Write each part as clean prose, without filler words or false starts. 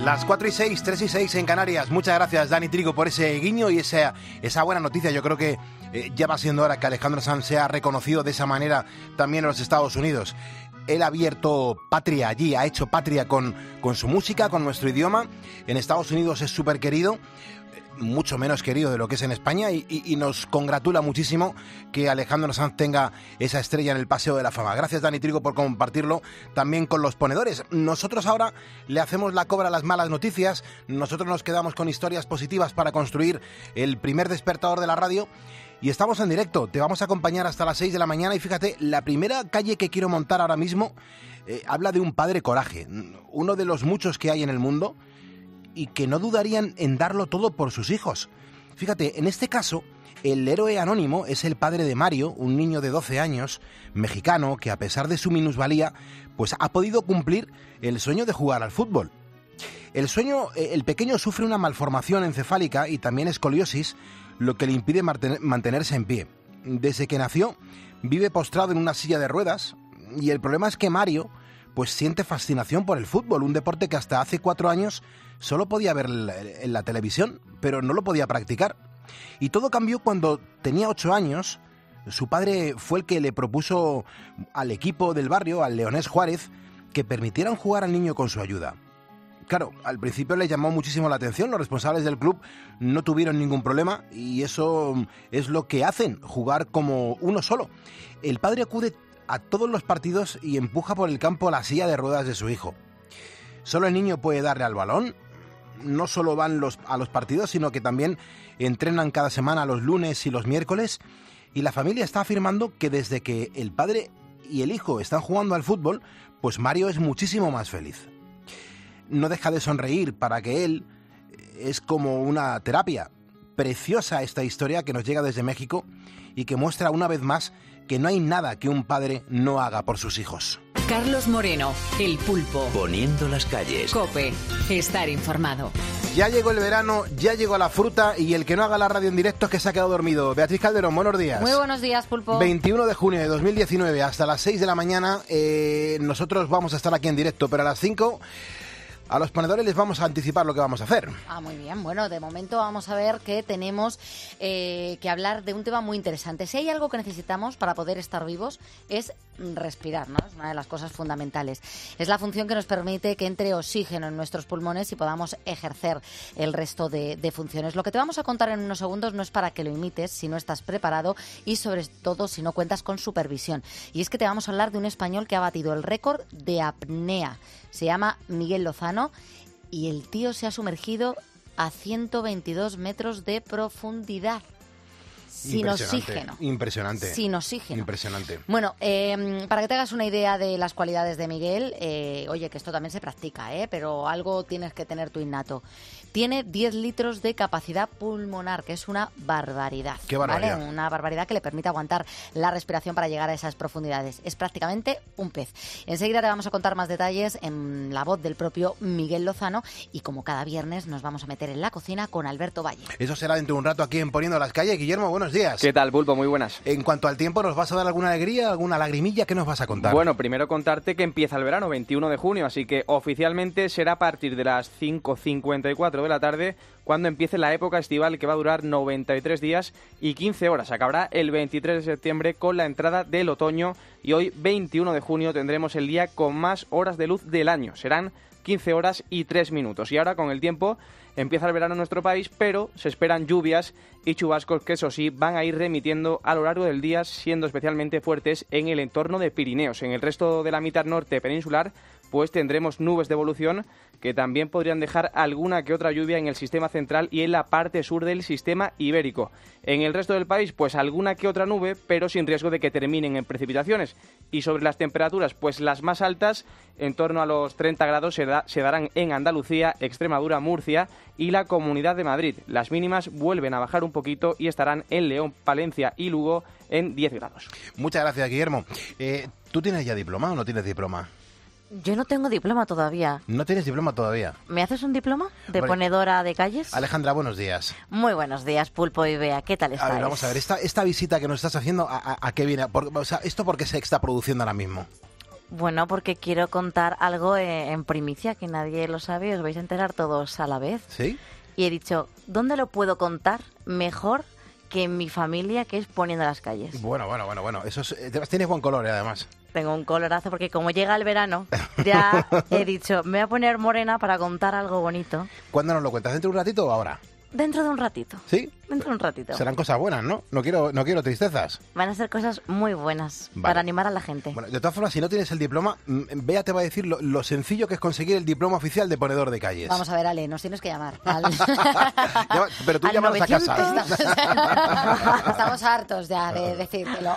Las 4:06, 3:06 en Canarias. Muchas gracias, Dani Trigo, por ese guiño y esa buena noticia. Yo creo que ya va siendo hora que Alejandro Sanz sea reconocido de esa manera también en los Estados Unidos. Él ha abierto patria allí, ha hecho patria con su música, con nuestro idioma. En Estados Unidos es súper querido, mucho menos querido de lo que es en España, y nos congratula muchísimo que Alejandro Sanz tenga esa estrella en el Paseo de la Fama. Gracias, Dani Trigo, por compartirlo también con los ponedores. Nosotros ahora le hacemos la cobra a las malas noticias. Nosotros nos quedamos con historias positivas para construir el primer despertador de la radio. Y estamos en directo, te vamos a acompañar hasta las 6 de la mañana y fíjate, la primera calle que quiero montar ahora mismo habla de un padre coraje, uno de los muchos que hay en el mundo y que no dudarían en darlo todo por sus hijos. Fíjate, en este caso, el héroe anónimo es el padre de Mario, un niño de 12 años, mexicano, que a pesar de su minusvalía, pues ha podido cumplir el sueño de jugar al fútbol. El pequeño sufre una malformación encefálica y también escoliosis, lo que le impide mantenerse en pie. Desde que nació, vive postrado en una silla de ruedas y el problema es que Mario pues siente fascinación por el fútbol, un deporte que hasta hace 4 años solo podía ver en la televisión, pero no lo podía practicar. Y todo cambió cuando tenía 8 años. Su padre fue el que le propuso al equipo del barrio, al Leonés Juárez, que permitieran jugar al niño con su ayuda. Claro, al principio le llamó muchísimo la atención, los responsables del club no tuvieron ningún problema y eso es lo que hacen, jugar como uno solo. El padre acude a todos los partidos y empuja por el campo la silla de ruedas de su hijo. Solo el niño puede darle al balón, no solo van a los partidos, sino que también entrenan cada semana los lunes y los miércoles, y la familia está afirmando que desde que el padre y el hijo están jugando al fútbol, pues Mario es muchísimo más feliz. No deja de sonreír, para que él es como una terapia. Preciosa esta historia que nos llega desde México y que muestra una vez más que no hay nada que un padre no haga por sus hijos. Carlos Moreno, El Pulpo. Poniendo las calles. COPE, estar informado. Ya llegó el verano, ya llegó la fruta y el que no haga la radio en directo es que se ha quedado dormido. Beatriz Calderón, buenos días. Muy buenos días, Pulpo. 21 de junio de 2019 hasta las 6 de la mañana. Nosotros vamos a estar aquí en directo, pero a las 5... a los ponedores les vamos a anticipar lo que vamos a hacer. Muy bien. Bueno, de momento vamos a ver que tenemos que hablar de un tema muy interesante. Si hay algo que necesitamos para poder estar vivos es respirar, ¿no? Es una de las cosas fundamentales. Es la función que nos permite que entre oxígeno en nuestros pulmones y podamos ejercer el resto de funciones. Lo que te vamos a contar en unos segundos no es para que lo imites si no estás preparado y sobre todo si no cuentas con supervisión. Y es que te vamos a hablar de un español que ha batido el récord de apnea. Se llama Miguel Lozano y el tío se ha sumergido a 122 metros de profundidad. Sin oxígeno. Impresionante. Sin oxígeno. Impresionante. Bueno, para que te hagas una idea de las cualidades de Miguel, oye, que esto también se practica, pero algo tienes que tener tú innato. Tiene 10 litros de capacidad pulmonar, que es una barbaridad. ¡Qué barbaridad! ¿Vale? Una barbaridad que le permite aguantar la respiración para llegar a esas profundidades. Es prácticamente un pez. Enseguida te vamos a contar más detalles en la voz del propio Miguel Lozano y como cada viernes nos vamos a meter en la cocina con Alberto Valle. Eso será dentro de un rato aquí en Poniendo las Calles. Guillermo, buenos días. ¿Qué tal, Pulpo? Muy buenas. En cuanto al tiempo, ¿nos vas a dar alguna alegría, alguna lagrimilla? ¿Qué nos vas a contar? Bueno, primero contarte que empieza el verano, 21 de junio, así que oficialmente será a partir de las 5:54 de la tarde cuando empiece la época estival, que va a durar 93 días y 15 horas. Acabará el 23 de septiembre con la entrada del otoño y hoy, 21 de junio, tendremos el día con más horas de luz del año. Serán 15 horas y 3 minutos. Y ahora, con el tiempo, empieza el verano en nuestro país, pero se esperan lluvias y chubascos que, eso sí, van a ir remitiendo a lo largo del día, siendo especialmente fuertes en el entorno de Pirineos. En el resto de la mitad norte peninsular, pues tendremos nubes de evolución que también podrían dejar alguna que otra lluvia en el sistema central y en la parte sur del sistema ibérico. En el resto del país, pues alguna que otra nube, pero sin riesgo de que terminen en precipitaciones. Y sobre las temperaturas, pues las más altas, en torno a los 30 grados, se darán en Andalucía, Extremadura, Murcia y la Comunidad de Madrid. Las mínimas vuelven a bajar un poquito y estarán en León, Palencia y Lugo en 10 grados. Muchas gracias, Guillermo. ¿Tú tienes ya diploma o no tienes diploma? Yo no tengo diploma todavía. ¿No tienes diploma todavía? ¿Me haces un diploma de ponedora de calles? Alejandra, buenos días. Muy buenos días, Pulpo y Bea. ¿Qué tal estáis? A ver, vamos a ver, esta visita que nos estás haciendo, ¿a qué viene? ¿Esto por qué se está produciendo ahora mismo? Bueno, porque quiero contar algo en primicia, que nadie lo sabe, os vais a enterar todos a la vez. ¿Sí? Y he dicho, ¿dónde lo puedo contar mejor que en mi familia, que es Poniendo las Calles? Bueno. Eso tienes buen color, además. Tengo un colorazo porque como llega el verano, ya he dicho, me voy a poner morena para contar algo bonito. ¿Cuándo nos lo cuentas? ¿Dentro de un ratito o ahora? Dentro de un ratito. ¿Sí? Dentro de un ratito. Serán cosas buenas, ¿no? No quiero tristezas. Van a ser cosas muy buenas Vale. para animar a la gente. Bueno, de todas formas, si no tienes el diploma, Bea te va a decir lo sencillo que es conseguir el diploma oficial de ponedor de calles. Vamos a ver, Ale, nos tienes que llamar. Pero tú al llámanos a casa. Estamos hartos ya de decírtelo.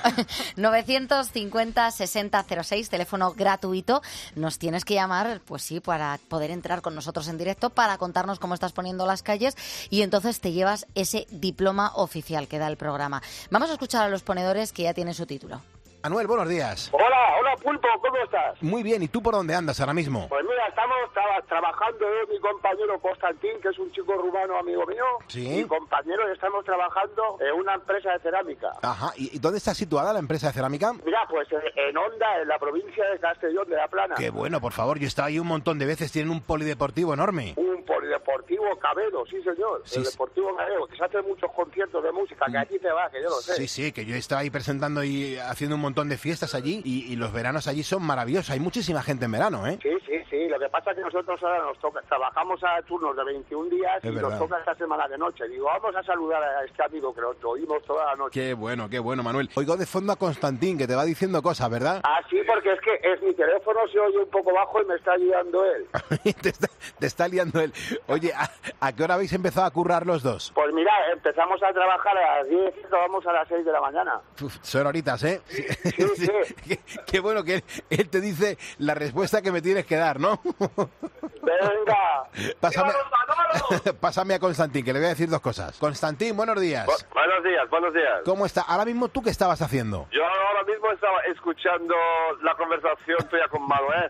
950-6006, teléfono gratuito. Nos tienes que llamar, pues sí, para poder entrar con nosotros en directo, para contarnos cómo estás poniendo las calles y entonces te llevas ese diploma oficial que da el programa. Vamos a escuchar a los ponedores que ya tienen su título. Manuel, buenos días. Hola, Pulpo, ¿cómo estás? Muy bien, ¿y tú por dónde andas ahora mismo? Pues mira, estamos trabajando mi compañero Constantín, que es un chico rumano amigo mío. Sí. Mi compañero, y estamos trabajando en una empresa de cerámica. Ajá, ¿y dónde está situada la empresa de cerámica? Mira, pues en Onda, en la provincia de Castellón de la Plana. Qué bueno, por favor, yo he estado ahí un montón de veces, tienen un polideportivo enorme. Un polideportivo Cabedo, sí señor, Sí, el Deportivo Cabedo, que se hacen muchos conciertos de música, que aquí te va, que yo lo sé. Sí, que yo he estado ahí presentando y haciendo un montón de fiestas allí y los veranos allí son maravillosos, hay muchísima gente en verano, ¿eh? Sí, lo que pasa es que nosotros ahora nos toca, trabajamos a turnos de 21 días Es y verdad. nos toca esta semana de noche. Digo, vamos a saludar a este amigo que lo oímos toda la noche. Qué bueno, Manuel. Oigo de fondo a Constantín, que te va diciendo cosas, ¿verdad? Ah, sí, porque es que mi teléfono se oye un poco bajo y me está ayudando él. te está liando él. Oye, ¿a qué hora habéis empezado a currar los dos? Pues mira, empezamos a trabajar a las 10 y acabamos a las 6 de la mañana. Uf, son horitas, ¿eh? Sí. Qué bueno que él te dice la respuesta que me tienes que dar, ¿no? Venga. Pásame a Constantín, que le voy a decir dos cosas. Constantín, buenos días. Buenos días. ¿Cómo está? Ahora mismo, ¿tú qué estabas haciendo? Yo ahora mismo estaba escuchando la conversación tuya con Manuel.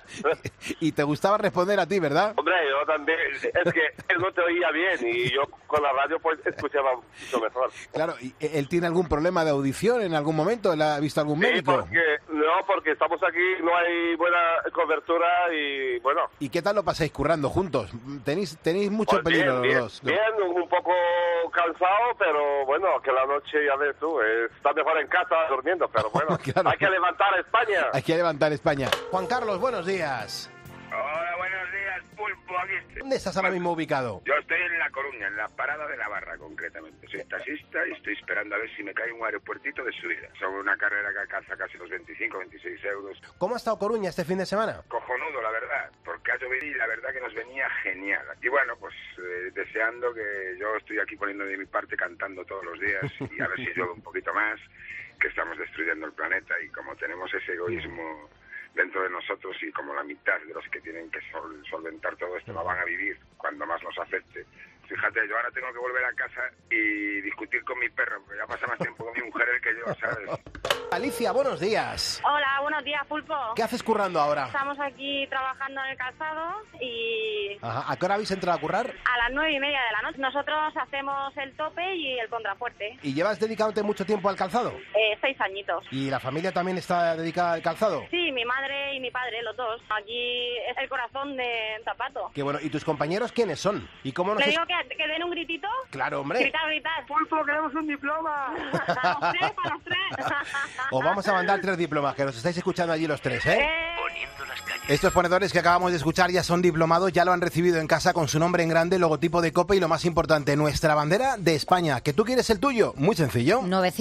Y te gustaba responder a ti, ¿verdad? Hombre, yo también. Es que él no te oía bien y yo con la radio pues escuchaba mucho mejor. Claro, ¿y él tiene algún problema de audición en algún momento? ¿Él ha visto algún médico? Porque estamos aquí, no hay buena cobertura y bueno. ¿Y qué tal lo pasáis currando juntos? Tenéis mucho Pues peligro bien, los dos, ¿no? bien, un poco cansado, pero bueno, que la noche, ya ves tú, está mejor en casa durmiendo, pero bueno, Claro. hay que levantar a España. Hay que levantar España. Juan Carlos, buenos días. Hola, buenos días, Pulpo. Aquí estoy. ¿Dónde estás ahora mismo ubicado? Yo estoy en La Coruña, en la parada de Navarra, concretamente. Soy taxista y estoy esperando a ver si me cae un aeropuertito de subida. Sobre una carrera que alcanza casi los 25, 26 euros. ¿Cómo ha estado Coruña este fin de semana? Cojonudo, la verdad, porque ha llovido y la verdad que nos venía genial. Y bueno, pues deseando que yo estoy aquí poniendo de mi parte, cantando todos los días y a ver si llueve un poquito más, que estamos destruyendo el planeta y como tenemos ese egoísmo dentro de nosotros y como la mitad de los que tienen que solventar todo esto lo van a vivir cuando más nos afecte. Fíjate, yo ahora tengo que volver a casa y discutir con mi perro, porque ya pasa más tiempo con mi mujer el que yo, ¿sabes? Alicia, buenos días. Hola, buenos días, Pulpo. ¿Qué haces currando ahora? Estamos aquí trabajando en el calzado y Ajá. ¿A qué hora habéis entrado a currar? a las 9:30 de la noche. Nosotros hacemos el tope y el contrafuerte. ¿Y llevas dedicándote mucho tiempo al calzado? 6 añitos. ¿Y la familia también está dedicada al calzado? Sí, mi madre y mi padre, los dos. Aquí es el corazón de Zapato. Qué bueno. ¿Y tus compañeros quiénes son? ¿Y cómo nos Le digo que den un gritito. Claro, hombre. Gritar. Pulpo, queremos un diploma. Para los tres. Os vamos a mandar 3 diplomas, que nos estáis escuchando allí los 3, ¿eh? Poniendo las calles. Estos ponedores que acabamos de escuchar ya son diplomados, ya lo han recibido en casa con su nombre en grande, logotipo de COPE y lo más importante, nuestra bandera de España. ¿Que tú quieres el tuyo? Muy sencillo.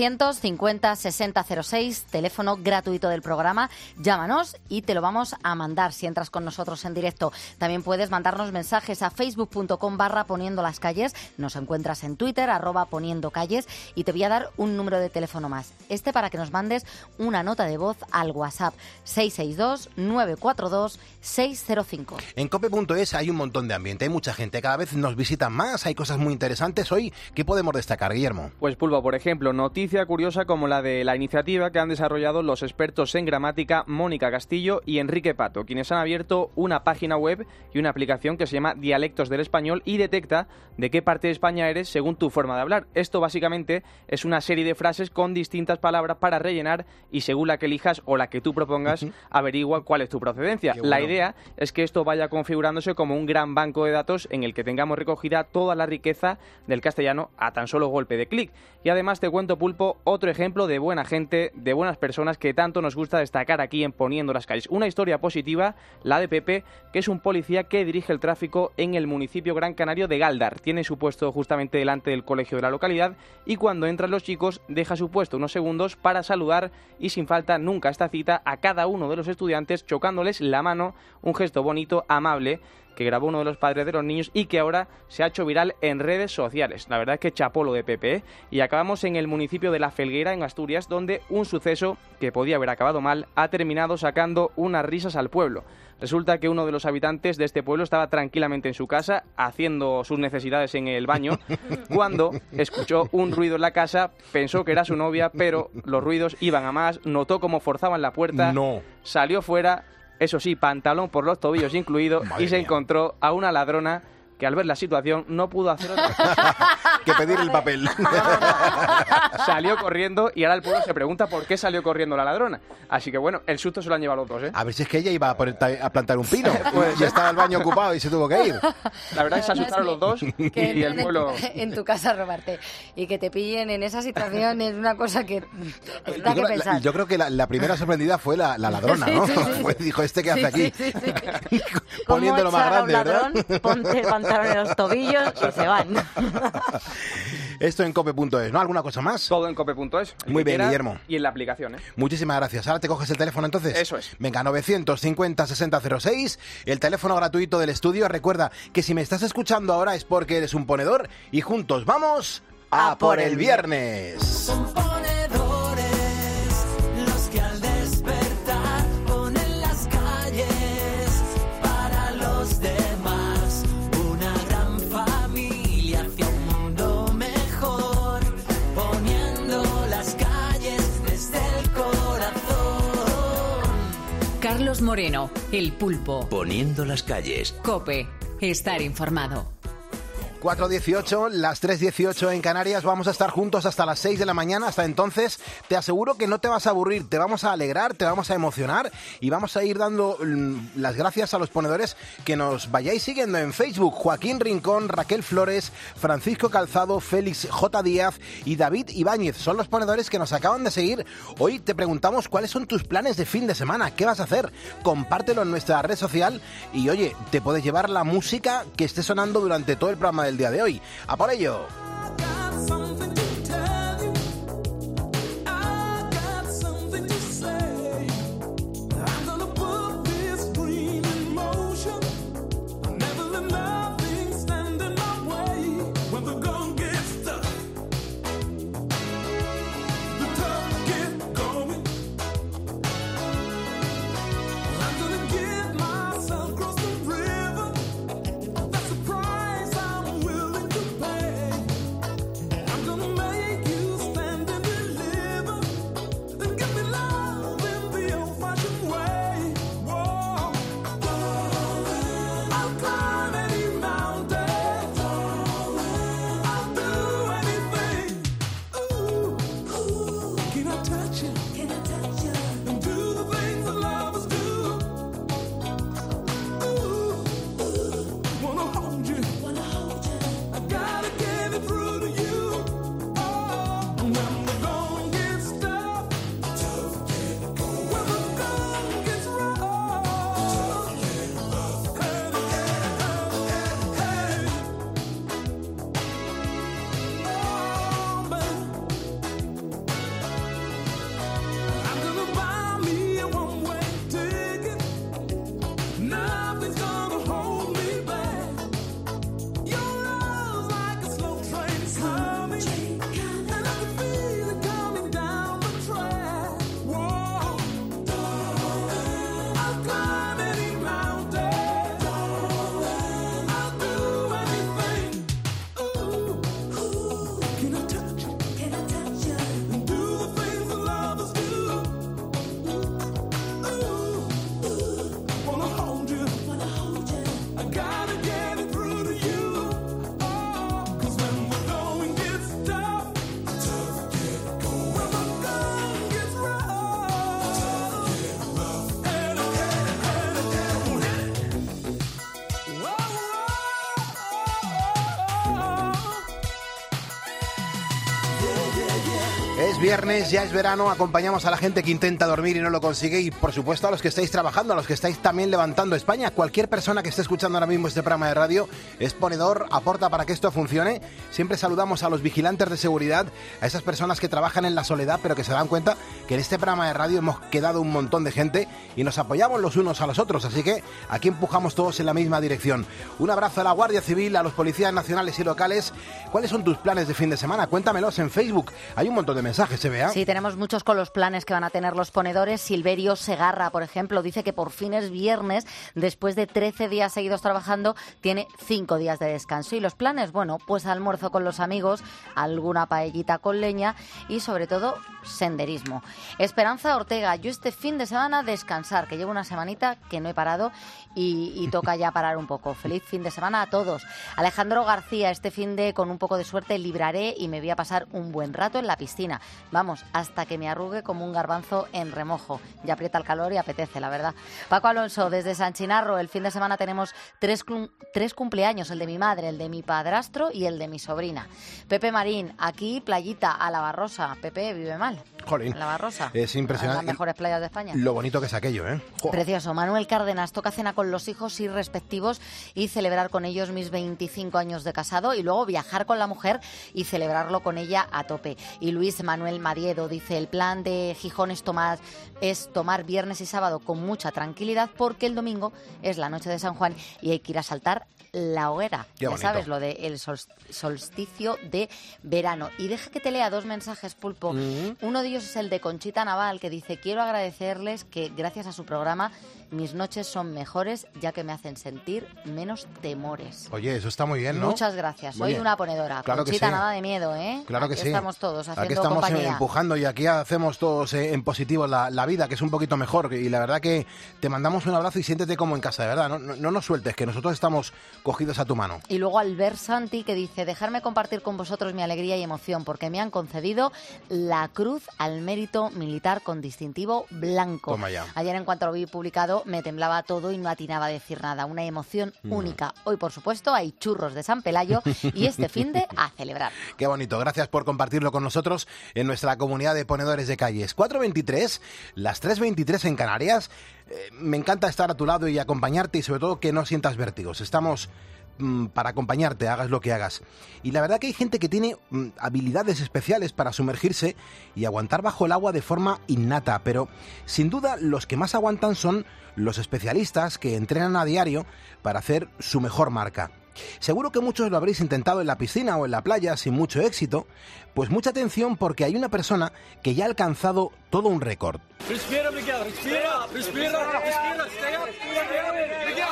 950-6006, teléfono gratuito del programa. Llámanos y te lo vamos a mandar si entras con nosotros en directo. También puedes mandarnos mensajes a facebook.com/poniendo las calles. Nos encuentras en Twitter, @poniendo calles, y te voy a dar un número de teléfono más. Para que nos mandes una nota de voz al WhatsApp 662-942 602-605. En cope.es hay un montón de ambiente, hay mucha gente, cada vez nos visitan más, hay cosas muy interesantes. Hoy, ¿qué podemos destacar, Guillermo? Pues Pulpo, por ejemplo, noticia curiosa como la de la iniciativa que han desarrollado los expertos en gramática Mónica Castillo y Enrique Pato, quienes han abierto una página web y una aplicación que se llama Dialectos del Español y detecta de qué parte de España eres según tu forma de hablar. Esto básicamente es una serie de frases con distintas palabras para rellenar y según la que elijas o la que tú propongas, averigua cuál es tu procedencia. Bueno. La idea es que esto vaya configurándose como un gran banco de datos en el que tengamos recogida toda la riqueza del castellano a tan solo golpe de clic. Y además te cuento, Pulpo, otro ejemplo de buena gente, de buenas personas que tanto nos gusta destacar aquí en Poniendo las Calles. Una historia positiva, la de Pepe, que es un policía que dirige el tráfico en el municipio gran canario de Gáldar. Tiene su puesto justamente delante del colegio de la localidad y cuando entran los chicos deja su puesto unos segundos para saludar y sin falta nunca esta cita a cada uno de los estudiantes chocándoles la mano, un gesto bonito, amable, que grabó uno de los padres de los niños y que ahora se ha hecho viral en redes sociales. La verdad es que chapó lo de Pepe, ¿eh? Y acabamos en el municipio de La Felguera, en Asturias, donde un suceso que podía haber acabado mal ha terminado sacando unas risas al pueblo. Resulta que uno de los habitantes de este pueblo estaba tranquilamente en su casa haciendo sus necesidades en el baño cuando escuchó un ruido en la casa, pensó que era su novia, pero los ruidos iban a más, notó cómo forzaban la puerta, salió fuera, eso sí, pantalón por los tobillos incluido, y se encontró a una ladrona que al ver la situación no pudo hacer otra cosa que pedir el papel. Salió corriendo y ahora el pueblo se pregunta por qué salió corriendo la ladrona. Así que bueno, el susto se lo han llevado los dos, ¿eh? A ver si es que ella iba a plantar un pino y estaba el baño ocupado y se tuvo que ir. La verdad es que se asustaron los dos y el pueblo... En tu casa robarte y que te pillen en esa situación es una cosa que da que pensar. Yo creo que la primera sorprendida fue la ladrona, ¿no? Dijo, ¿este qué hace aquí? Poniéndolo más grande, ¿verdad? Ponte el pantalón en los tobillos y se van. Esto en cope.es, ¿no? ¿Alguna cosa más? Todo en cope.es. Muy bien, Guillermo. Y en la aplicación, ¿eh? Muchísimas gracias. Ahora te coges el teléfono entonces. Eso es. Venga, 950-6006, el teléfono gratuito del estudio. Recuerda que si me estás escuchando ahora es porque eres un ponedor y juntos vamos a por el viernes. Son ponedores los que al despertar ponen las calles para los demás. Una gran familia hacia un mundo mejor, poniendo las calles desde el corazón. Carlos Moreno, El Pulpo. Poniendo las calles. COPE. Estar informado. 4:18, las 3:18 en Canarias. Vamos a estar juntos hasta las 6 de la mañana. Hasta entonces, te aseguro que no te vas a aburrir. Te vamos a alegrar, te vamos a emocionar y vamos a ir dando las gracias a los ponedores que nos vayáis siguiendo en Facebook. Joaquín Rincón, Raquel Flores, Francisco Calzado, Félix J. Díaz y David Ibáñez. Son los ponedores que nos acaban de seguir. Hoy te preguntamos cuáles son tus planes de fin de semana. ¿Qué vas a hacer? Compártelo en nuestra red social y, oye, te puedes llevar la música que esté sonando durante todo el programa del día de hoy. ¡A por ello! viernes, ya es verano, acompañamos a la gente que intenta dormir y no lo consigue y por supuesto a los que estáis trabajando, a los que estáis también levantando España. Cualquier persona que esté escuchando ahora mismo este programa de radio es ponedor, aporta para que esto funcione. Siempre saludamos a los vigilantes de seguridad, a esas personas que trabajan en la soledad pero que se dan cuenta que en este programa de radio hemos quedado un montón de gente y nos apoyamos los unos a los otros, así que aquí empujamos todos en la misma dirección. Un abrazo a la Guardia Civil, a los policías nacionales y locales. ¿Cuáles son tus planes de fin de semana? Cuéntamelos en Facebook. Hay un montón de mensajes, ¿se vea? Sí, tenemos muchos con los planes que van a tener los ponedores. Silverio Segarra, por ejemplo, dice que por fin es viernes, después de 13 días seguidos trabajando, tiene 5 días de descanso. ¿Y los planes? Bueno, pues almuerzo con los amigos, alguna paellita con leña y sobre todo senderismo. Esperanza Ortega, yo este fin de semana descansar, que llevo una semanita que no he parado y toca ya parar un poco. Feliz fin de semana a todos. Alejandro García, este fin de con un poco de suerte libraré y me voy a pasar un buen rato en la piscina. Vamos, hasta que me arrugue como un garbanzo en remojo. Ya aprieta el calor y apetece, la verdad. Paco Alonso, desde San Chinarro, el fin de semana tenemos tres cumpleaños, el de mi madre, el de mi padrastro y el de mi sobrina. Pepe Marín, aquí playita a la Barrosa. Pepe vive mal. Jolín, La Barrosa. es impresionante. Las mejores playas de España. Lo bonito que es aquello, ¿eh? Precioso. Manuel Cárdenas, toca cena con los hijos y respectivos y celebrar con ellos mis 25 años de casado y luego viajar con la mujer y celebrarlo con ella a tope. Y Luis Manuel Madiedo dice, el plan de Gijón es tomar viernes y sábado con mucha tranquilidad porque el domingo es la noche de San Juan y hay que ir a saltar la hoguera. Qué ya bonito. sabes, lo del solsticio de verano. Y deja que te lea 2 mensajes, Pulpo. Uno de ellos es el de Conchita Naval, que dice, quiero agradecerles que gracias a su programa mis noches son mejores, ya que me hacen sentir menos temores. Oye, eso está muy bien, ¿no? Muchas gracias. Soy Oye, una ponedora. claro que Conchita, sí. nada de miedo, ¿eh? Claro que Aquí sí. estamos todos haciendo aquí estamos compañía. empujando y aquí hacemos todos en positivo la vida, que es un poquito mejor. Y la verdad que te mandamos un abrazo y siéntete como en casa, de verdad. No nos sueltes, que nosotros estamos cogidos a tu mano. Y luego Albert Santi, que dice, dejarme compartir con vosotros mi alegría y emoción, porque me han concedido la Cruz al Mérito Militar con distintivo blanco. Toma ya. Ayer, en cuanto lo vi publicado, me temblaba todo y no atinaba a decir nada. Una emoción única. Hoy, por supuesto, hay churros de San Pelayo y este finde a celebrar. Qué bonito. Gracias por compartirlo con nosotros en nuestra comunidad de ponedores de calles. 4:23, las 3:23 en Canarias. Me encanta estar a tu lado y acompañarte y sobre todo que no sientas vértigos. Estamos para acompañarte, hagas lo que hagas. Y la verdad que hay gente que tiene habilidades especiales para sumergirse y aguantar bajo el agua de forma innata, pero sin duda los que más aguantan son los especialistas que entrenan a diario para hacer su mejor marca. Seguro que muchos lo habréis intentado en la piscina o en la playa sin mucho éxito, pues mucha atención porque hay una persona que ya ha alcanzado todo un récord. Respira, Miguel, respira, respira, respira, stay up, Miguel,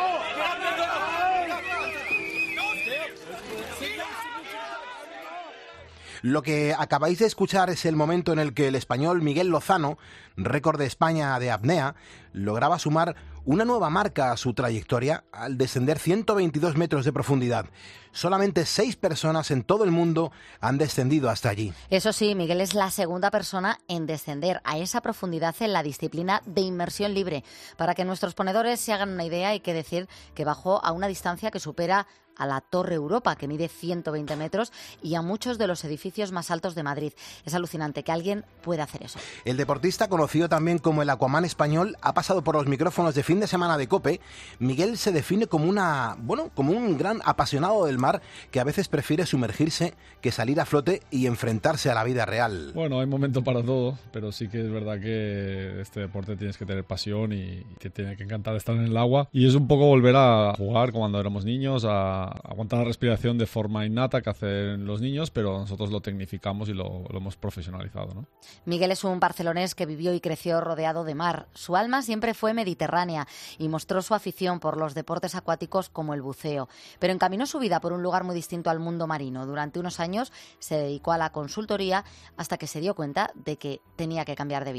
Lo que acabáis de escuchar es el momento en el que el español Miguel Lozano, récord de España de apnea, lograba sumar una nueva marca a su trayectoria al descender 122 metros de profundidad. Solamente 6 personas en todo el mundo han descendido hasta allí. Eso sí, Miguel es la segunda persona en descender a esa profundidad en la disciplina de inmersión libre. Para que nuestros ponedores se hagan una idea, hay que decir que bajó a una distancia que supera a la Torre Europa, que mide 120 metros, y a muchos de los edificios más altos de Madrid. Es alucinante que alguien pueda hacer eso. El deportista, conocido también como el Aquaman español, ha pasado por los micrófonos de Fin de Semana de COPE. Miguel se define como como un gran apasionado del mar que a veces prefiere sumergirse que salir a flote y enfrentarse a la vida real. Bueno, hay momento para todo, pero sí que es verdad que este deporte tienes que tener pasión y te tiene que encantar estar en el agua. Y es un poco volver a jugar como cuando éramos niños, a aguantar la respiración de forma innata que hacen los niños, pero nosotros lo tecnificamos y lo hemos profesionalizado, ¿no? Miguel es un barcelonés que vivió y creció rodeado de mar. Su alma siempre fue mediterránea y mostró su afición por los deportes acuáticos como el buceo. Pero encaminó su vida por un lugar muy distinto al mundo marino. Durante unos años se dedicó a la consultoría hasta que se dio cuenta de que tenía que cambiar de vida.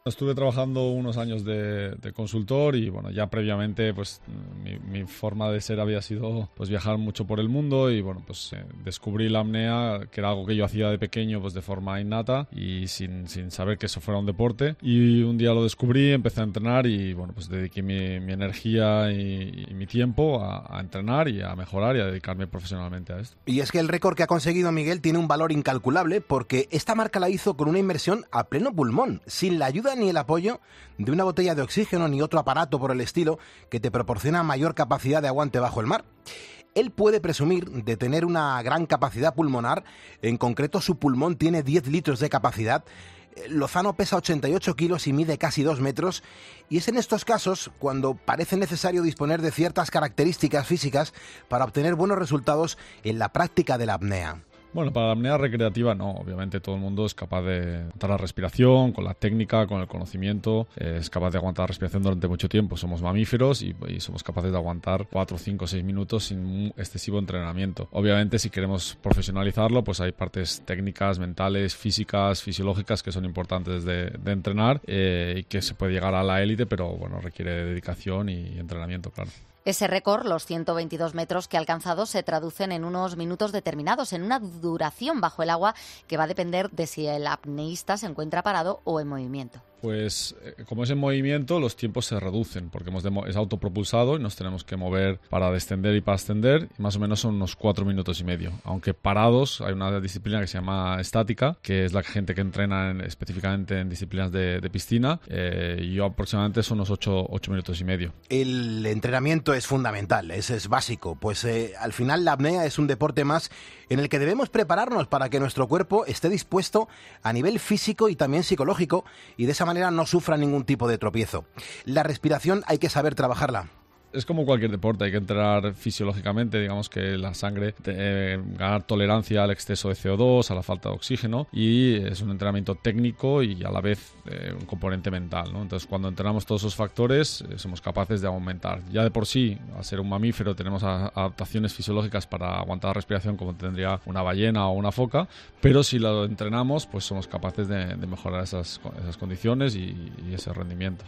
Estuve trabajando unos años de consultor y bueno, ya previamente pues mi forma de ser había sido pues viajar mucho por el mundo y bueno, pues descubrí la apnea, que era algo que yo hacía de pequeño pues de forma innata y sin saber que eso fuera un deporte, y un día lo descubrí, empecé a entrenar y bueno, pues dediqué mi energía y mi tiempo a entrenar y a mejorar y a dedicarme profesionalmente a esto. Y es que el récord que ha conseguido Miguel tiene un valor incalculable porque esta marca la hizo con una inmersión a pleno pulmón, sin la ayuda ni el apoyo de una botella de oxígeno ni otro aparato por el estilo que te proporciona mayor capacidad de aguante bajo el mar. Él puede presumir de tener una gran capacidad pulmonar, en concreto su pulmón tiene 10 litros de capacidad. Lozano pesa 88 kilos y mide casi 2 metros, y es en estos casos cuando parece necesario disponer de ciertas características físicas para obtener buenos resultados en la práctica de la apnea. Bueno, para la apnea recreativa no, obviamente todo el mundo es capaz de aguantar la respiración, con la técnica, con el conocimiento, es capaz de aguantar la respiración durante mucho tiempo. Somos mamíferos y somos capaces de aguantar 4, 5, 6 minutos sin un excesivo entrenamiento. Obviamente si queremos profesionalizarlo, pues hay partes técnicas, mentales, físicas, fisiológicas que son importantes de entrenar y que se puede llegar a la élite, pero bueno, requiere dedicación y entrenamiento, claro. Ese récord, los 122 metros que ha alcanzado, se traducen en unos minutos determinados, en una duración bajo el agua que va a depender de si el apneísta se encuentra parado o en movimiento. Pues como es en movimiento, los tiempos se reducen porque es autopropulsado y nos tenemos que mover para descender y para ascender, y más o menos son unos 4 minutos y medio. Aunque parados, hay una disciplina que se llama estática, que es la gente que entrena específicamente en disciplinas de piscina, y yo aproximadamente son unos 8 minutos y medio. El entrenamiento es fundamental, es básico, pues al final la apnea es un deporte más en el que debemos prepararnos para que nuestro cuerpo esté dispuesto a nivel físico y también psicológico, y de esa manera no sufra ningún tipo de tropiezo. La respiración hay que saber trabajarla. Es como cualquier deporte, hay que entrenar fisiológicamente, digamos que la sangre, ganar tolerancia al exceso de CO2, a la falta de oxígeno, y es un entrenamiento técnico y a la vez un componente mental, ¿no? Entonces cuando entrenamos todos esos factores somos capaces de aumentar. Ya de por sí, al ser un mamífero, tenemos adaptaciones fisiológicas para aguantar la respiración como tendría una ballena o una foca, pero si lo entrenamos pues somos capaces de mejorar esas condiciones y ese rendimiento.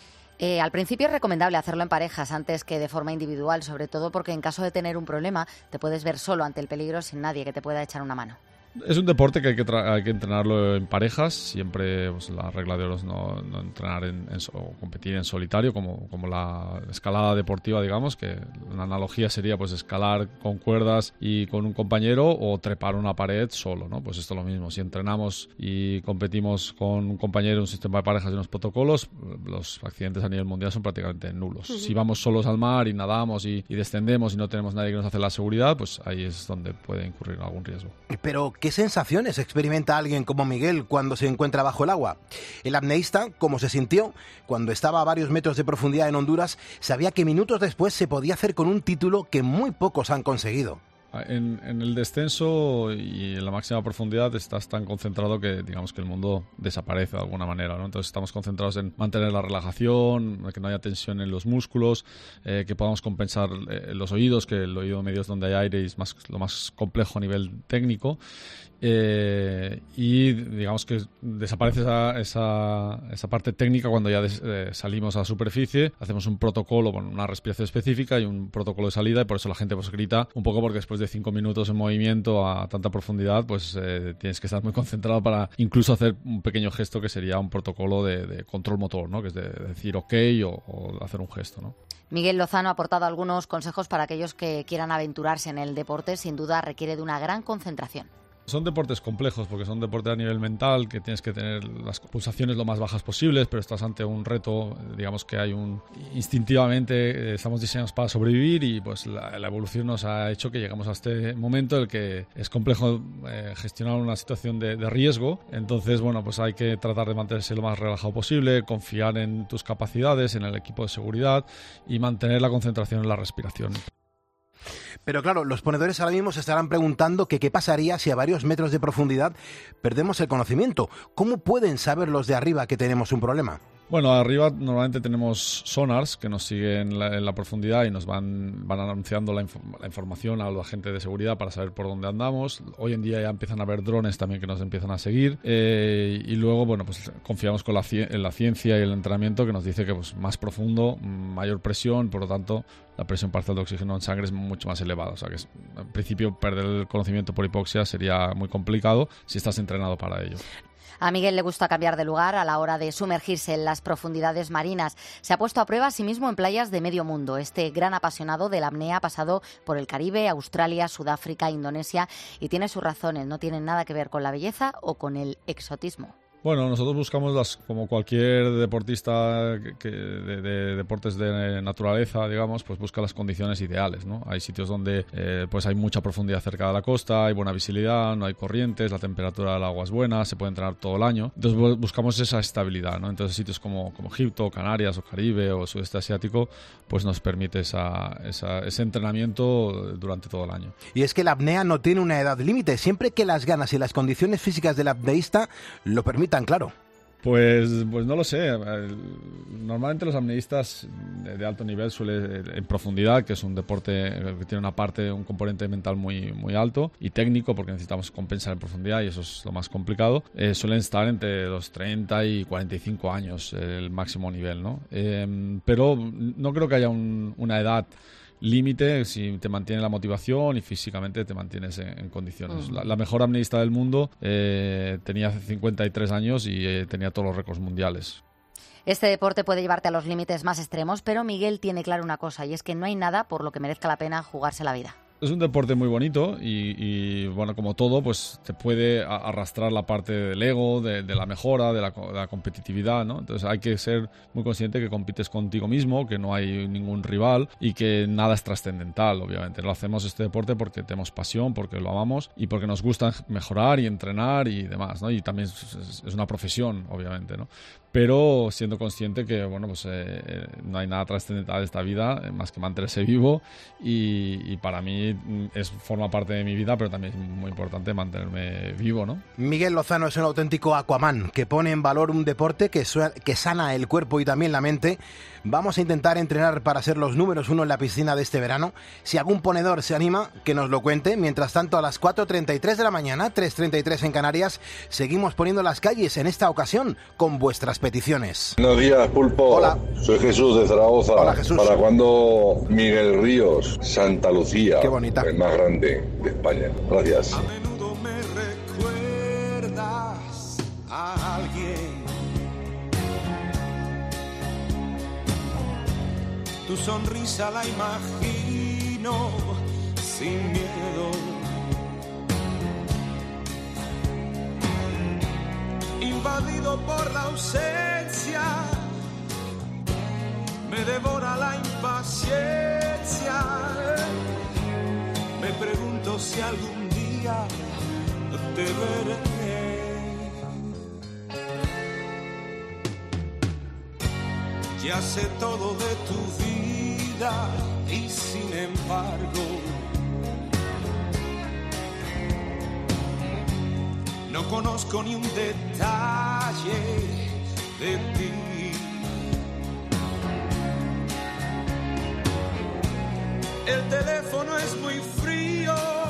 Al principio es recomendable hacerlo en parejas antes que de forma individual, sobre todo porque en caso de tener un problema te puedes ver solo ante el peligro sin nadie que te pueda echar una mano. Es un deporte que hay que entrenarlo en parejas, siempre pues, la regla de oro es no entrenar o competir en solitario, como la escalada deportiva, digamos, que una analogía sería pues escalar con cuerdas y con un compañero o trepar una pared solo, ¿no? Pues esto es lo mismo, si entrenamos y competimos con un compañero, un sistema de parejas y unos protocolos, los accidentes a nivel mundial son prácticamente nulos. Si vamos solos al mar y nadamos y descendemos y no tenemos nadie que nos hace la seguridad, pues ahí es donde puede incurrir algún riesgo. Pero ¿qué sensaciones experimenta alguien como Miguel cuando se encuentra bajo el agua? El apneísta, ¿cómo se sintió? Cuando estaba a varios metros de profundidad en Honduras, sabía que minutos después se podía hacer con un título que muy pocos han conseguido. En el descenso y en la máxima profundidad estás tan concentrado que digamos que el mundo desaparece de alguna manera, ¿no? Entonces estamos concentrados en mantener la relajación, que no haya tensión en los músculos, que podamos compensar los oídos, que el oído medio es donde hay aire y es lo más complejo a nivel técnico. Y digamos que desaparece esa parte técnica cuando ya salimos a la superficie, hacemos un protocolo con una respiración específica y un protocolo de salida, y por eso la gente pues grita un poco, porque después de 5 minutos en movimiento a tanta profundidad pues tienes que estar muy concentrado para incluso hacer un pequeño gesto que sería un protocolo de control motor, ¿no? Que es de decir ok o hacer un gesto, ¿no? Miguel Lozano ha aportado algunos consejos para aquellos que quieran aventurarse en el deporte. Sin duda requiere de una gran concentración. Son deportes complejos porque son deportes a nivel mental, que tienes que tener las pulsaciones lo más bajas posibles, pero estás ante un reto, digamos que instintivamente estamos diseñados para sobrevivir, y pues la evolución nos ha hecho que llegamos a este momento en el que es complejo gestionar una situación de riesgo. Entonces, bueno, pues hay que tratar de mantenerse lo más relajado posible, confiar en tus capacidades, en el equipo de seguridad y mantener la concentración en la respiración. Pero claro, los ponedores ahora mismo se estarán preguntando que qué pasaría si a varios metros de profundidad perdemos el conocimiento. ¿Cómo pueden saber los de arriba que tenemos un problema? Bueno, arriba normalmente tenemos sonars que nos siguen en la profundidad y nos van anunciando la información a la gente de seguridad para saber por dónde andamos. Hoy en día ya empiezan a haber drones también que nos empiezan a seguir. Y luego, bueno, pues confiamos en la ciencia y el entrenamiento que nos dice que pues, más profundo, mayor presión, por lo tanto la presión parcial de oxígeno en sangre es mucho más elevada. O sea que en principio perder el conocimiento por hipoxia sería muy complicado si estás entrenado para ello. A Miguel le gusta cambiar de lugar a la hora de sumergirse en las profundidades marinas. Se ha puesto a prueba a sí mismo en playas de medio mundo. Este gran apasionado de la apnea ha pasado por el Caribe, Australia, Sudáfrica, Indonesia y tiene sus razones. No tienen nada que ver con la belleza o con el exotismo. Bueno, nosotros buscamos, como cualquier deportista de deportes de naturaleza, digamos, pues busca las condiciones ideales, ¿no? Hay sitios donde pues hay mucha profundidad cerca de la costa, hay buena visibilidad, no hay corrientes, la temperatura del agua es buena, se puede entrenar todo el año. Entonces buscamos esa estabilidad, ¿no? Entonces sitios como Egipto, Canarias o Caribe o sudeste asiático, pues nos permite ese entrenamiento durante todo el año. Y es que la apnea no tiene una edad límite, siempre que las ganas y las condiciones físicas del apneísta lo permitan. Claro. Pues no lo sé. Normalmente los apneístas de alto nivel en profundidad, que es un deporte que tiene un componente mental muy alto y técnico, porque necesitamos compensar en profundidad y eso es lo más complicado, suelen estar entre los 30 y 45 años, el máximo nivel, ¿no? Pero no creo que haya una edad límite si te mantiene la motivación y físicamente te mantienes en condiciones. La mejor apneísta del mundo tenía 53 años y tenía todos los récords mundiales. Este deporte puede llevarte a los límites más extremos, pero Miguel tiene claro una cosa, y es que no hay nada por lo que merezca la pena jugarse la vida. Es un deporte muy bonito y bueno, como todo, pues te puede arrastrar la parte del ego, de la mejora, de la competitividad, ¿no? Entonces hay que ser muy consciente que compites contigo mismo, que no hay ningún rival y que nada es trascendental, obviamente. Lo hacemos este deporte porque tenemos pasión, porque lo amamos y porque nos gusta mejorar y entrenar y demás, ¿no? Y también es una profesión, obviamente, ¿no? Pero siendo consciente que, bueno, pues no hay nada trascendental de esta vida más que mantenerse vivo y para mí forma parte de mi vida, pero también es muy importante mantenerme vivo, ¿no? Miguel Lozano es un auténtico Aquaman que pone en valor un deporte que sana el cuerpo y también la mente. Vamos a intentar entrenar para ser los números 1 en la piscina de este verano. Si algún ponedor se anima, que nos lo cuente. Mientras tanto, a las 4:33 de la mañana, 3:33 en Canarias, seguimos poniendo las calles, en esta ocasión con vuestras peticiones. Buenos días, Pulpo. Hola. Soy Jesús de Zaragoza. Hola, Jesús. ¿Para cuándo Miguel Ríos, Santa Lucía? Qué bonita. El más grande de España. Gracias. A menudo me recuerdas a alguien. Tu sonrisa la imagino sin miedo. Invadido por la ausencia, me devora la impaciencia. Me pregunto si algún día te veré. Ya sé todo de tu vida y sin embargo no conozco ni un detalle de ti. El teléfono es muy frío,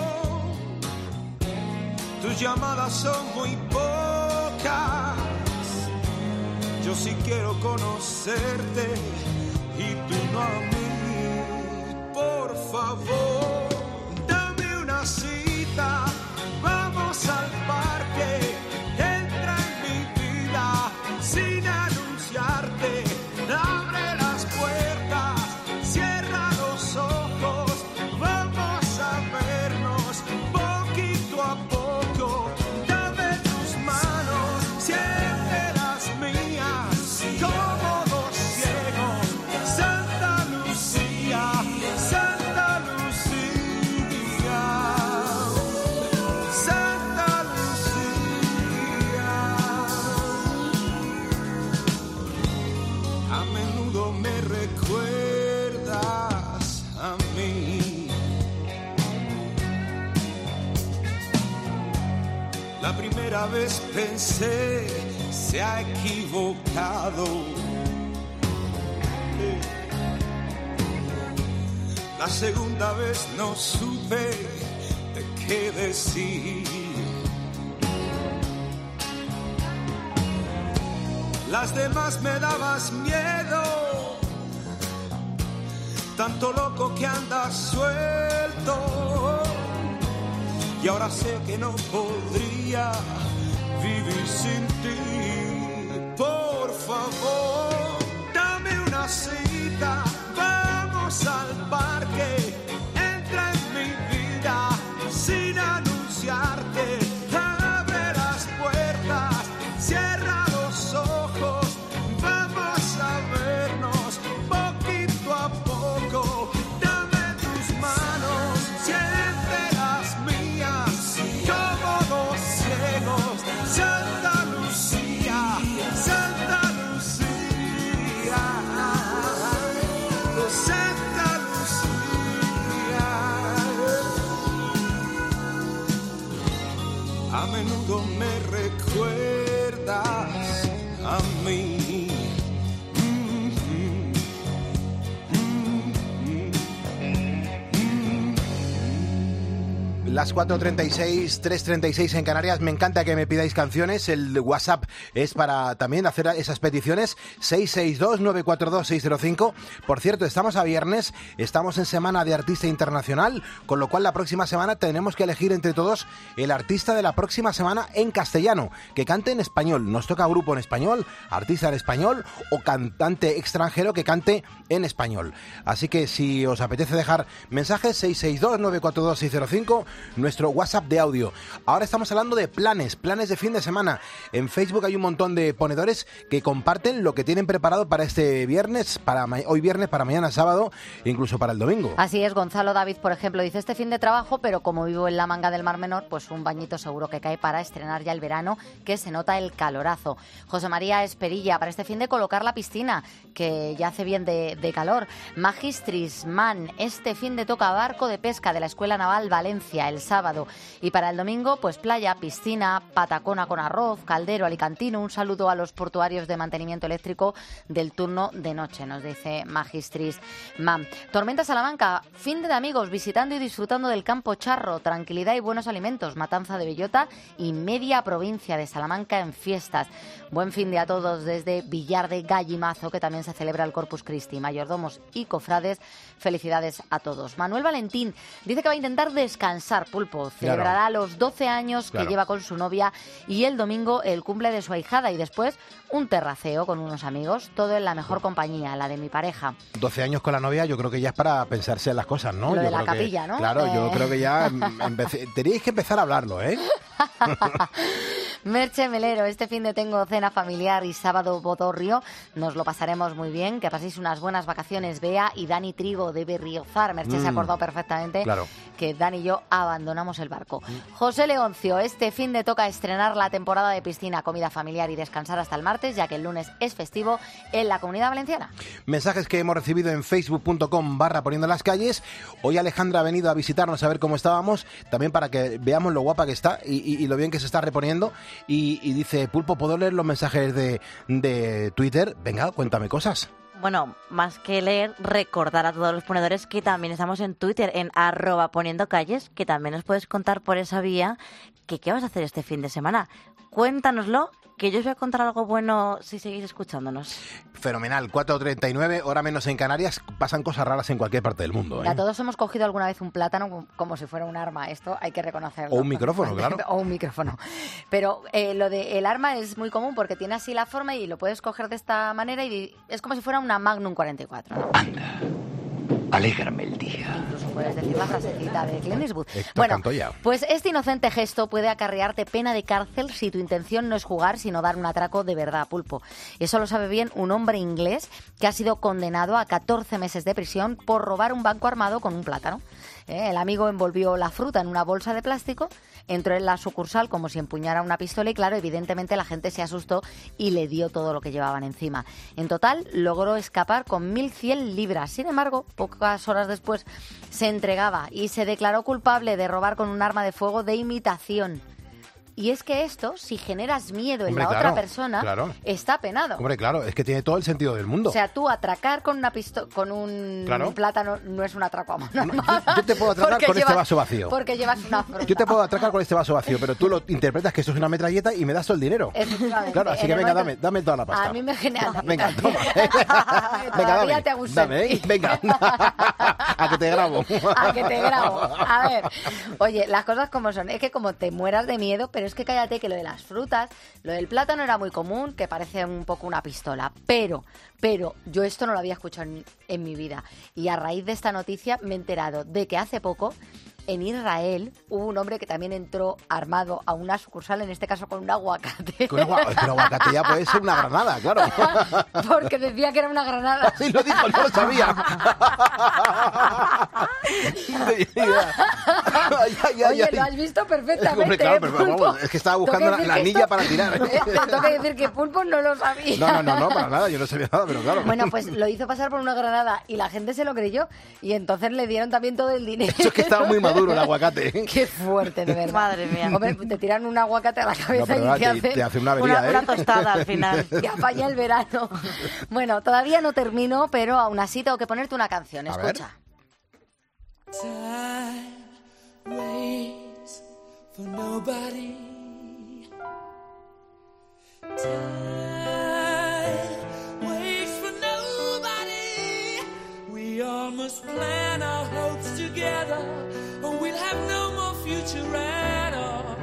tus llamadas son muy pocas. Yo sí quiero conocerte y tú no a mí. Por favor, dame una cita, vamos al parque. Entra en mi vida sin anunciarte. Abre las puertas, cierra los ojos. Vamos a vernos poquito a poco. Dame tus manos, siente las mías. Como dos ciegos, Santa Lucía, Santa Lucía, Santa Lucía. A menudo me recuerdas a mí. La primera vez pensé, se ha equivocado. La segunda vez no supe de qué decir. Las demás me dabas miedo, tanto loco que andas suelto. Y ahora sé que no podría vivir sin ti. Por favor, dame una cita, vamos al parque. Entra en mi vida sin anunciarte. Abre las puertas, cierra los ojos. Vamos a vernos poquito a poco. Dame tus manos, siente las mías, como dos ciegos. Santa Lucía, Santa Lucía, oh, Santa Lucía. A menudo me recuerdas a mí. Las 4:36, 3:36 en Canarias. Me encanta que me pidáis canciones. El WhatsApp es para también hacer esas peticiones. 662-942-605. Por cierto, estamos a viernes, estamos en Semana de Artista Internacional, con lo cual la próxima semana tenemos que elegir entre todos el artista de la próxima semana en castellano, que cante en español. Nos toca grupo en español, artista en español o cantante extranjero que cante en español. Así que si os apetece dejar mensajes, 662-942-605, nuestro WhatsApp de audio. Ahora estamos hablando de planes de fin de semana. En Facebook hay un montón de ponedores que comparten lo que tienen preparado para este viernes, hoy viernes, para mañana sábado, e incluso para el domingo. Así es, Gonzalo David, por ejemplo, dice: este fin de trabajo, pero como vivo en la Manga del Mar Menor, pues un bañito seguro que cae para estrenar ya el verano, que se nota el calorazo. José María Esperilla: para este fin de colocar la piscina, que ya hace bien de calor. Magistris Man: este fin de toca barco de pesca de la Escuela Naval Valencia el sábado, y para el domingo pues playa, piscina, patacona con arroz, caldero alicantino. Un saludo a los portuarios de mantenimiento eléctrico del turno de noche, nos dice Magistris Man. Tormenta Salamanca: fin de amigos visitando y disfrutando del campo charro, tranquilidad y buenos alimentos, matanza de bellota y media provincia de Salamanca en fiestas. Buen fin de a todos desde Villar de Gallimazo, que también se celebra el Corpus Christi. Mayordomos y cofrades, felicidades a todos. Manuel Valentín dice que va a intentar descansar, Pulpo. Celebrará los 12 años que lleva con su novia, y el domingo el cumple de su ahijada, y después un terraceo con unos amigos, todo en la mejor compañía, la de mi pareja. 12 años con la novia, yo creo que ya es para pensarse en las cosas, ¿no? Lo de yo la capilla, ¿no? Claro, yo creo que ya tenéis que empezar a hablarlo, ¿eh? Merche Melero: este fin de tengo cena familiar y sábado bodorrio. Nos lo pasaremos muy bien. Que paséis unas buenas vacaciones, Bea y Dani Trigo de Berriozar. Merche se ha acordado perfectamente que Dani y yo abandonamos el barco. José Leoncio: este fin de toca estrenar la temporada de piscina, comida familiar y descansar hasta el martes, ya que el lunes es festivo en la Comunidad Valenciana. Mensajes que hemos recibido en facebook.com/poniendo las calles. Hoy Alejandra ha venido a visitarnos a ver cómo estábamos, también para que veamos lo guapa que está y lo bien que se está reponiendo. Y dice: Pulpo, ¿puedo leer los mensajes de Twitter? Venga, cuéntame cosas. Bueno, más que leer, recordar a todos los ponedores que también estamos en Twitter, en @poniendocalles, que también nos puedes contar por esa vía que qué vas a hacer este fin de semana. Cuéntanoslo, que yo os voy a contar algo bueno si seguís escuchándonos. Fenomenal. 4:39, hora menos en Canarias. Pasan cosas raras en cualquier parte del mundo, ¿eh? Ya todos hemos cogido alguna vez un plátano como si fuera un arma. Esto hay que reconocerlo. O un micrófono, claro. O un micrófono. Pero lo del arma es muy común porque tiene así la forma y lo puedes coger de esta manera y es como si fuera una Magnum 44, ¿no? Anda, alégrame el día. Incluso puedes decir la frasecita de Clint Eastwood. Bueno, pues este inocente gesto puede acarrearte pena de cárcel si tu intención no es jugar, sino dar un atraco de verdad, Pulpo. Eso lo sabe bien un hombre inglés que ha sido condenado a 14 meses de prisión por robar un banco armado con un plátano. El amigo envolvió la fruta en una bolsa de plástico, entró en la sucursal como si empuñara una pistola y, claro, evidentemente la gente se asustó y le dio todo lo que llevaban encima. En total, logró escapar con 1.100 libras. Sin embargo, pocas horas después se entregaba y se declaró culpable de robar con un arma de fuego de imitación. Y es que esto, si generas miedo en Hombre, la claro, otra persona, claro. está penado. Hombre, claro, es que tiene todo el sentido del mundo. O sea, tú atracar con un Claro. plátano no es un atraco a mano yo armada. te puedo atracar Porque con este llevas- vaso vacío. Porque llevas una fruta. Yo te puedo atracar con este vaso vacío, pero tú lo interpretas que esto es una metralleta y me das todo el dinero. Efectivamente. Claro, así En que el venga, momento- dame toda la pasta. A mí me genera... Venga, toma. Venga, Todavía dame. te hago un selfie. Venga. A que te grabo. A que te grabo. A ver, oye, las cosas como son. Es que como te mueras de miedo, pero es que cállate que lo de las frutas, lo del plátano era muy común, que parece un poco una pistola. Pero yo esto no lo había escuchado en mi vida. Y a raíz de esta noticia me he enterado de que hace poco en Israel hubo un hombre que también entró armado a una sucursal, en este caso con un aguacate. Con el aguacate ya puede ser una granada, claro. Porque decía que era una granada. Sí, lo dijo, no lo sabía. Oye, lo has visto perfectamente. Hombre, claro, pero Pulpo. vamos, es que estaba buscando Tengo que la decir que anilla esto- para tirar. Tengo que decir que Pulpo no lo sabía. No, para nada, yo no sabía nada, pero claro. Bueno, pues lo hizo pasar por una granada y la gente se lo creyó y entonces le dieron también todo el dinero. Eso es que estaba muy maduro el aguacate. Qué fuerte, de verdad. Madre mía. Hombre, te tiran un aguacate a la cabeza pero y te te hace una avería, una tostada al final. Y apaña el verano. Bueno, todavía no termino, pero aún así tengo que ponerte una canción. A ver. Escucha. Time waits for nobody. Time waits for nobody. We all must plan our hopes together, or we'll have no more future at all.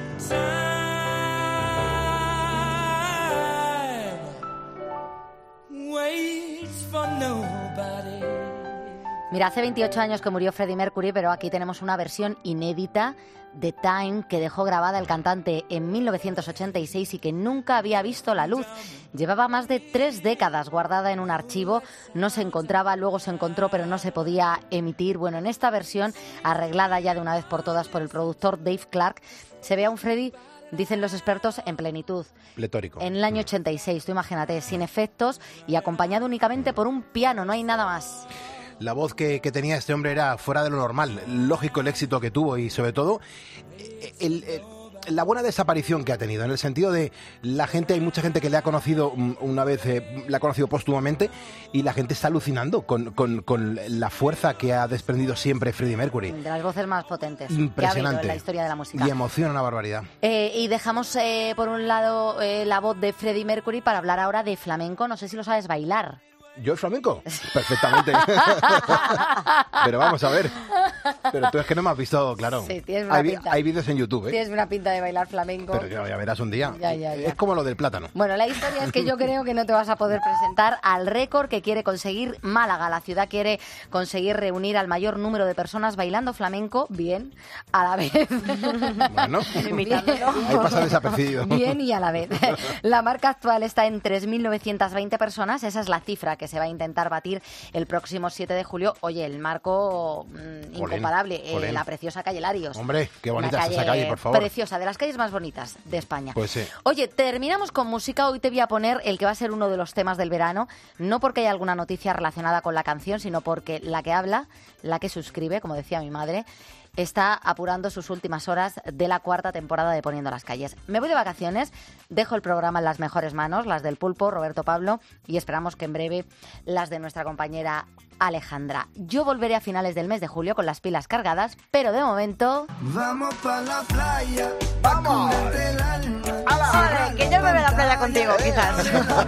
Time waits for nobody. Mira, hace 28 años que murió Freddie Mercury, pero aquí tenemos una versión inédita de Time que dejó grabada el cantante en 1986 y que nunca había visto la luz. Llevaba más de 3 décadas guardada en un archivo, no se encontraba, luego se encontró, pero no se podía emitir. Bueno, en esta versión, arreglada ya de una vez por todas por el productor Dave Clark, se ve a un Freddie, dicen los expertos, en plenitud. Pletórico. En el año 86, tú imagínate, sin efectos y acompañado únicamente por un piano, no hay nada más. La voz que tenía este hombre era fuera de lo normal. Lógico el éxito que tuvo y sobre todo la buena desaparición que ha tenido, en el sentido de la gente, hay mucha gente que le ha conocido una vez, le ha conocido póstumamente y la gente está alucinando con la fuerza que ha desprendido siempre Freddie Mercury. De las voces más potentes que ha Impresionante. habido en la historia de la música. Y emociona una barbaridad. Y dejamos por un lado la voz de Freddie Mercury para hablar ahora de flamenco. No sé si lo sabes bailar. ¿Yo el flamenco? Perfectamente. Pero vamos a ver. Pero tú es que no me has visto, claro. Sí, tienes una pinta. Hay vídeos en YouTube, Tienes una pinta de bailar flamenco. Pero ya verás un día. Ya. Es como lo del plátano. Bueno, la historia es que yo creo que no te vas a poder presentar al récord que quiere conseguir Málaga. La ciudad quiere conseguir reunir al mayor número de personas bailando flamenco bien a la vez. Bueno, ahí pasa desapercibido. Bien y a la vez. La marca actual está en 3.920 personas. Esa es la cifra que se va a intentar batir el próximo 7 de julio. Oye, el marco incomparable. Olén. La preciosa calle Larios. Hombre, qué bonita Una es esa calle, por favor. Preciosa, de las calles más bonitas de España. Pues sí. Oye, terminamos con música. Hoy te voy a poner el que va a ser uno de los temas del verano. No porque haya alguna noticia relacionada con la canción, sino porque la que habla, la que suscribe, como decía mi madre, está apurando sus últimas horas de la 4ª temporada de Poniendo las Calles. Me voy de vacaciones, dejo el programa en las mejores manos, las del Pulpo, Roberto Pablo, y esperamos que en breve las de nuestra compañera Alejandra. Yo volveré a finales del mes de julio con las pilas cargadas, pero de momento... Vamos pa' la playa, vamos. Vale, que yo me voy a la playa contigo, quizás.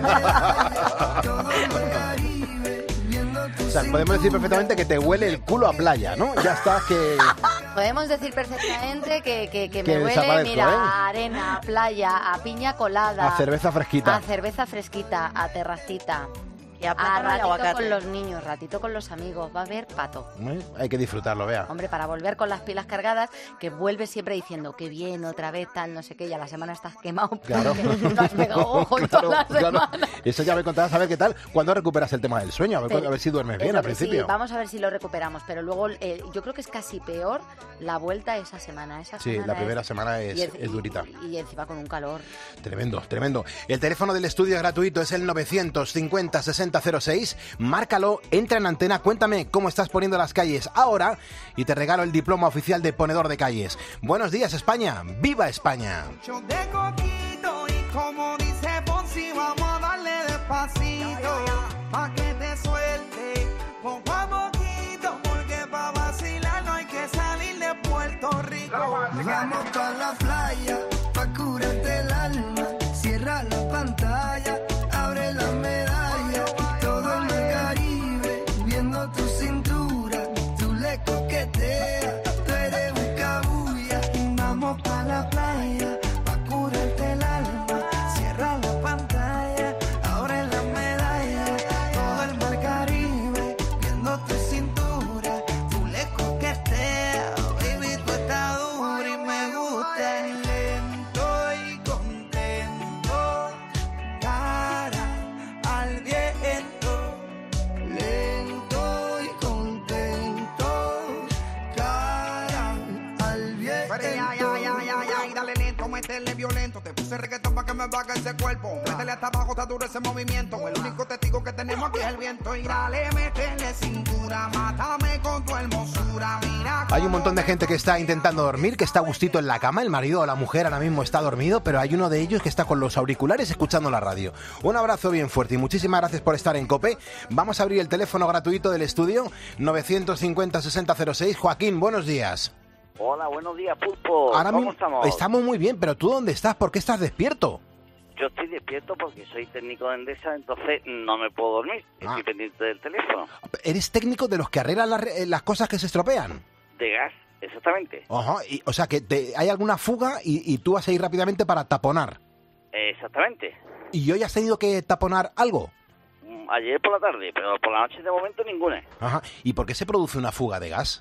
O sea, podemos decir perfectamente que te huele el culo a playa, ¿no? Ya está, que... Podemos decir perfectamente que Que me huele, desaparezco, mira, ¿eh? a arena, a playa, a piña colada. A cerveza fresquita. A cerveza fresquita, a terracita. Y a A plátano y ratito aguacate. con los niños, ratito con los amigos. Va a haber pato. Hay que disfrutarlo, vea. Hombre, para volver con las pilas cargadas, que vuelves siempre diciendo que bien, otra vez, tal, no sé qué, y a la semana estás quemado. Claro. Porque no has pegado ojo en toda la semana. Eso ya me contabas a ver qué tal. ¿Cuándo recuperas el tema del sueño? A ver si duermes bien Lo al que sí, principio. vamos a ver si lo recuperamos, pero luego yo creo que es casi peor la vuelta esa semana. Sí, la primera semana es durita. Y encima con un calor. Tremendo, tremendo. El teléfono del estudio es gratuito, es el 950 60 6006, márcalo, entra en antena, cuéntame cómo estás poniendo las calles ahora y te regalo el diploma oficial de ponedor de calles. Buenos días, España. ¡Viva España! De coquito y como dice Fonsi, vamos a darle despacito, pa' que te suelte, poco a poquito, porque pa' vacilar no hay que salir de Puerto Rico. Vamos pa' la playa, pa' curarte el alma, cierra la pantalla, abre la medalla, todo el Caribe, viendo tu cintura, tú le coqueteas, tú eres un cabulla. Vamos pa' la playa, pa' curarte el alma, cierra la pantalla, abre la medalla, todo el mar Caribe, viendo tu cintura, tú le coqueteas, baby, tú estás dura y me gusta. Lento y contento, cara al viento, lento y contento, cara al viento. Y dale lento, métele violento, te puse reggaetón pa' que me baje ese cuerpo, métele hasta abajo, está duro ese movimiento, el único testigo que tenemos aquí es el viento. Y dale, métele cintura, mátame con tu hermosura, mira. Hay un montón de gente que está intentando dormir, que está a gustito en la cama, el marido o la mujer ahora mismo está dormido, pero hay uno de ellos que está con los auriculares escuchando la radio. Un abrazo bien fuerte y muchísimas gracias por estar en COPE. Vamos a abrir el teléfono gratuito del estudio, 950-6006. Joaquín, buenos días. Hola, buenos días, Pulpo. Ahora ¿Cómo mismo estamos? estamos muy bien, pero ¿tú dónde estás? ¿Por qué estás despierto? Yo estoy despierto porque soy técnico de Endesa, entonces no me puedo dormir. Estoy pendiente del teléfono. ¿Eres técnico de los que arreglan las cosas que se estropean? De gas, exactamente. Ajá, o sea, que hay alguna fuga y tú vas a ir rápidamente para taponar. Exactamente. ¿Y hoy has tenido que taponar algo? Ayer por la tarde, pero por la noche de momento ninguna. Ajá. ¿Y por qué se produce una fuga de gas?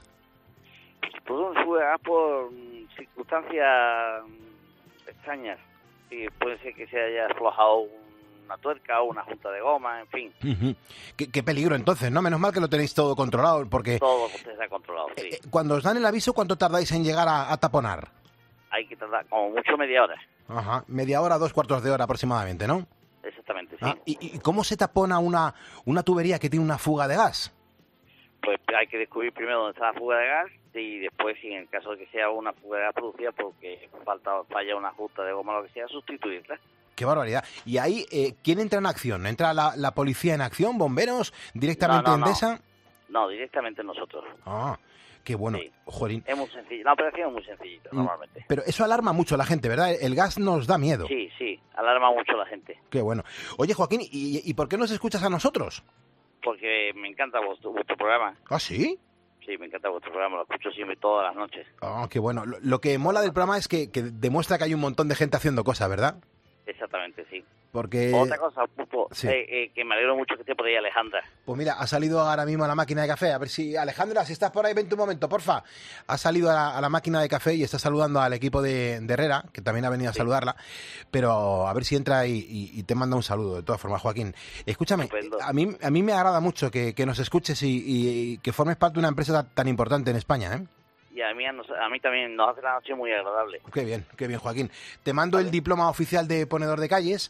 Todo se fue por circunstancias extrañas. Sí, puede ser que se haya aflojado una tuerca o una junta de goma, en fin. Uh-huh. Qué peligro entonces, ¿no? Menos mal que lo tenéis todo controlado, porque... Todo está controlado, sí. Cuando os dan el aviso, ¿cuánto tardáis en llegar a taponar? Hay que tardar como mucho media hora. Ajá, media hora, 2/4 de hora aproximadamente, ¿no? Exactamente, sí. ¿Y cómo se tapona una tubería que tiene una fuga de gas? Pues hay que descubrir primero dónde está la fuga de gas y después, si en el caso de que sea una fuga de gas producida porque falla una junta de goma o lo que sea, sustituirla. ¡Qué barbaridad! Y ahí, ¿quién entra en acción? ¿Entra la policía en acción? ¿Bomberos? ¿Directamente Endesa? No, directamente nosotros. Ah, qué bueno. Sí. Jolín. Es muy sencillo. La operación es muy sencillita, normalmente. Pero eso alarma mucho a la gente, ¿verdad? El gas nos da miedo. Sí, alarma mucho a la gente. Qué bueno. Oye, Joaquín, ¿y por qué nos escuchas a nosotros? Porque me encanta vuestro programa. ¿Ah, sí? Sí, me encanta vuestro programa, lo escucho siempre todas las noches. Ah, qué bueno. Lo que mola del programa es que demuestra que hay un montón de gente haciendo cosas, ¿verdad? Exactamente, sí. Porque... Otra cosa, Pupo, Sí. que me alegro mucho que esté por ahí Alejandra. Pues mira, ha salido ahora mismo a la máquina de café. A ver si... Alejandra, si estás por ahí, vente un momento, porfa. Ha salido a la máquina de café y está saludando al equipo de Herrera, que también ha venido a saludarla. Pero a ver si entra y te manda un saludo, de todas formas, Joaquín. Escúchame, a mí me agrada mucho que nos escuches y que formes parte de una empresa tan importante en España, ¿eh? Y a mí también nos hace la noche muy agradable. Qué bien, Joaquín. Te mando el diploma oficial de ponedor de calles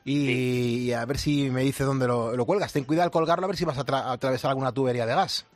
y a ver si me dice dónde lo cuelgas. Ten cuidado al colgarlo, a ver si vas a atravesar alguna tubería de gas.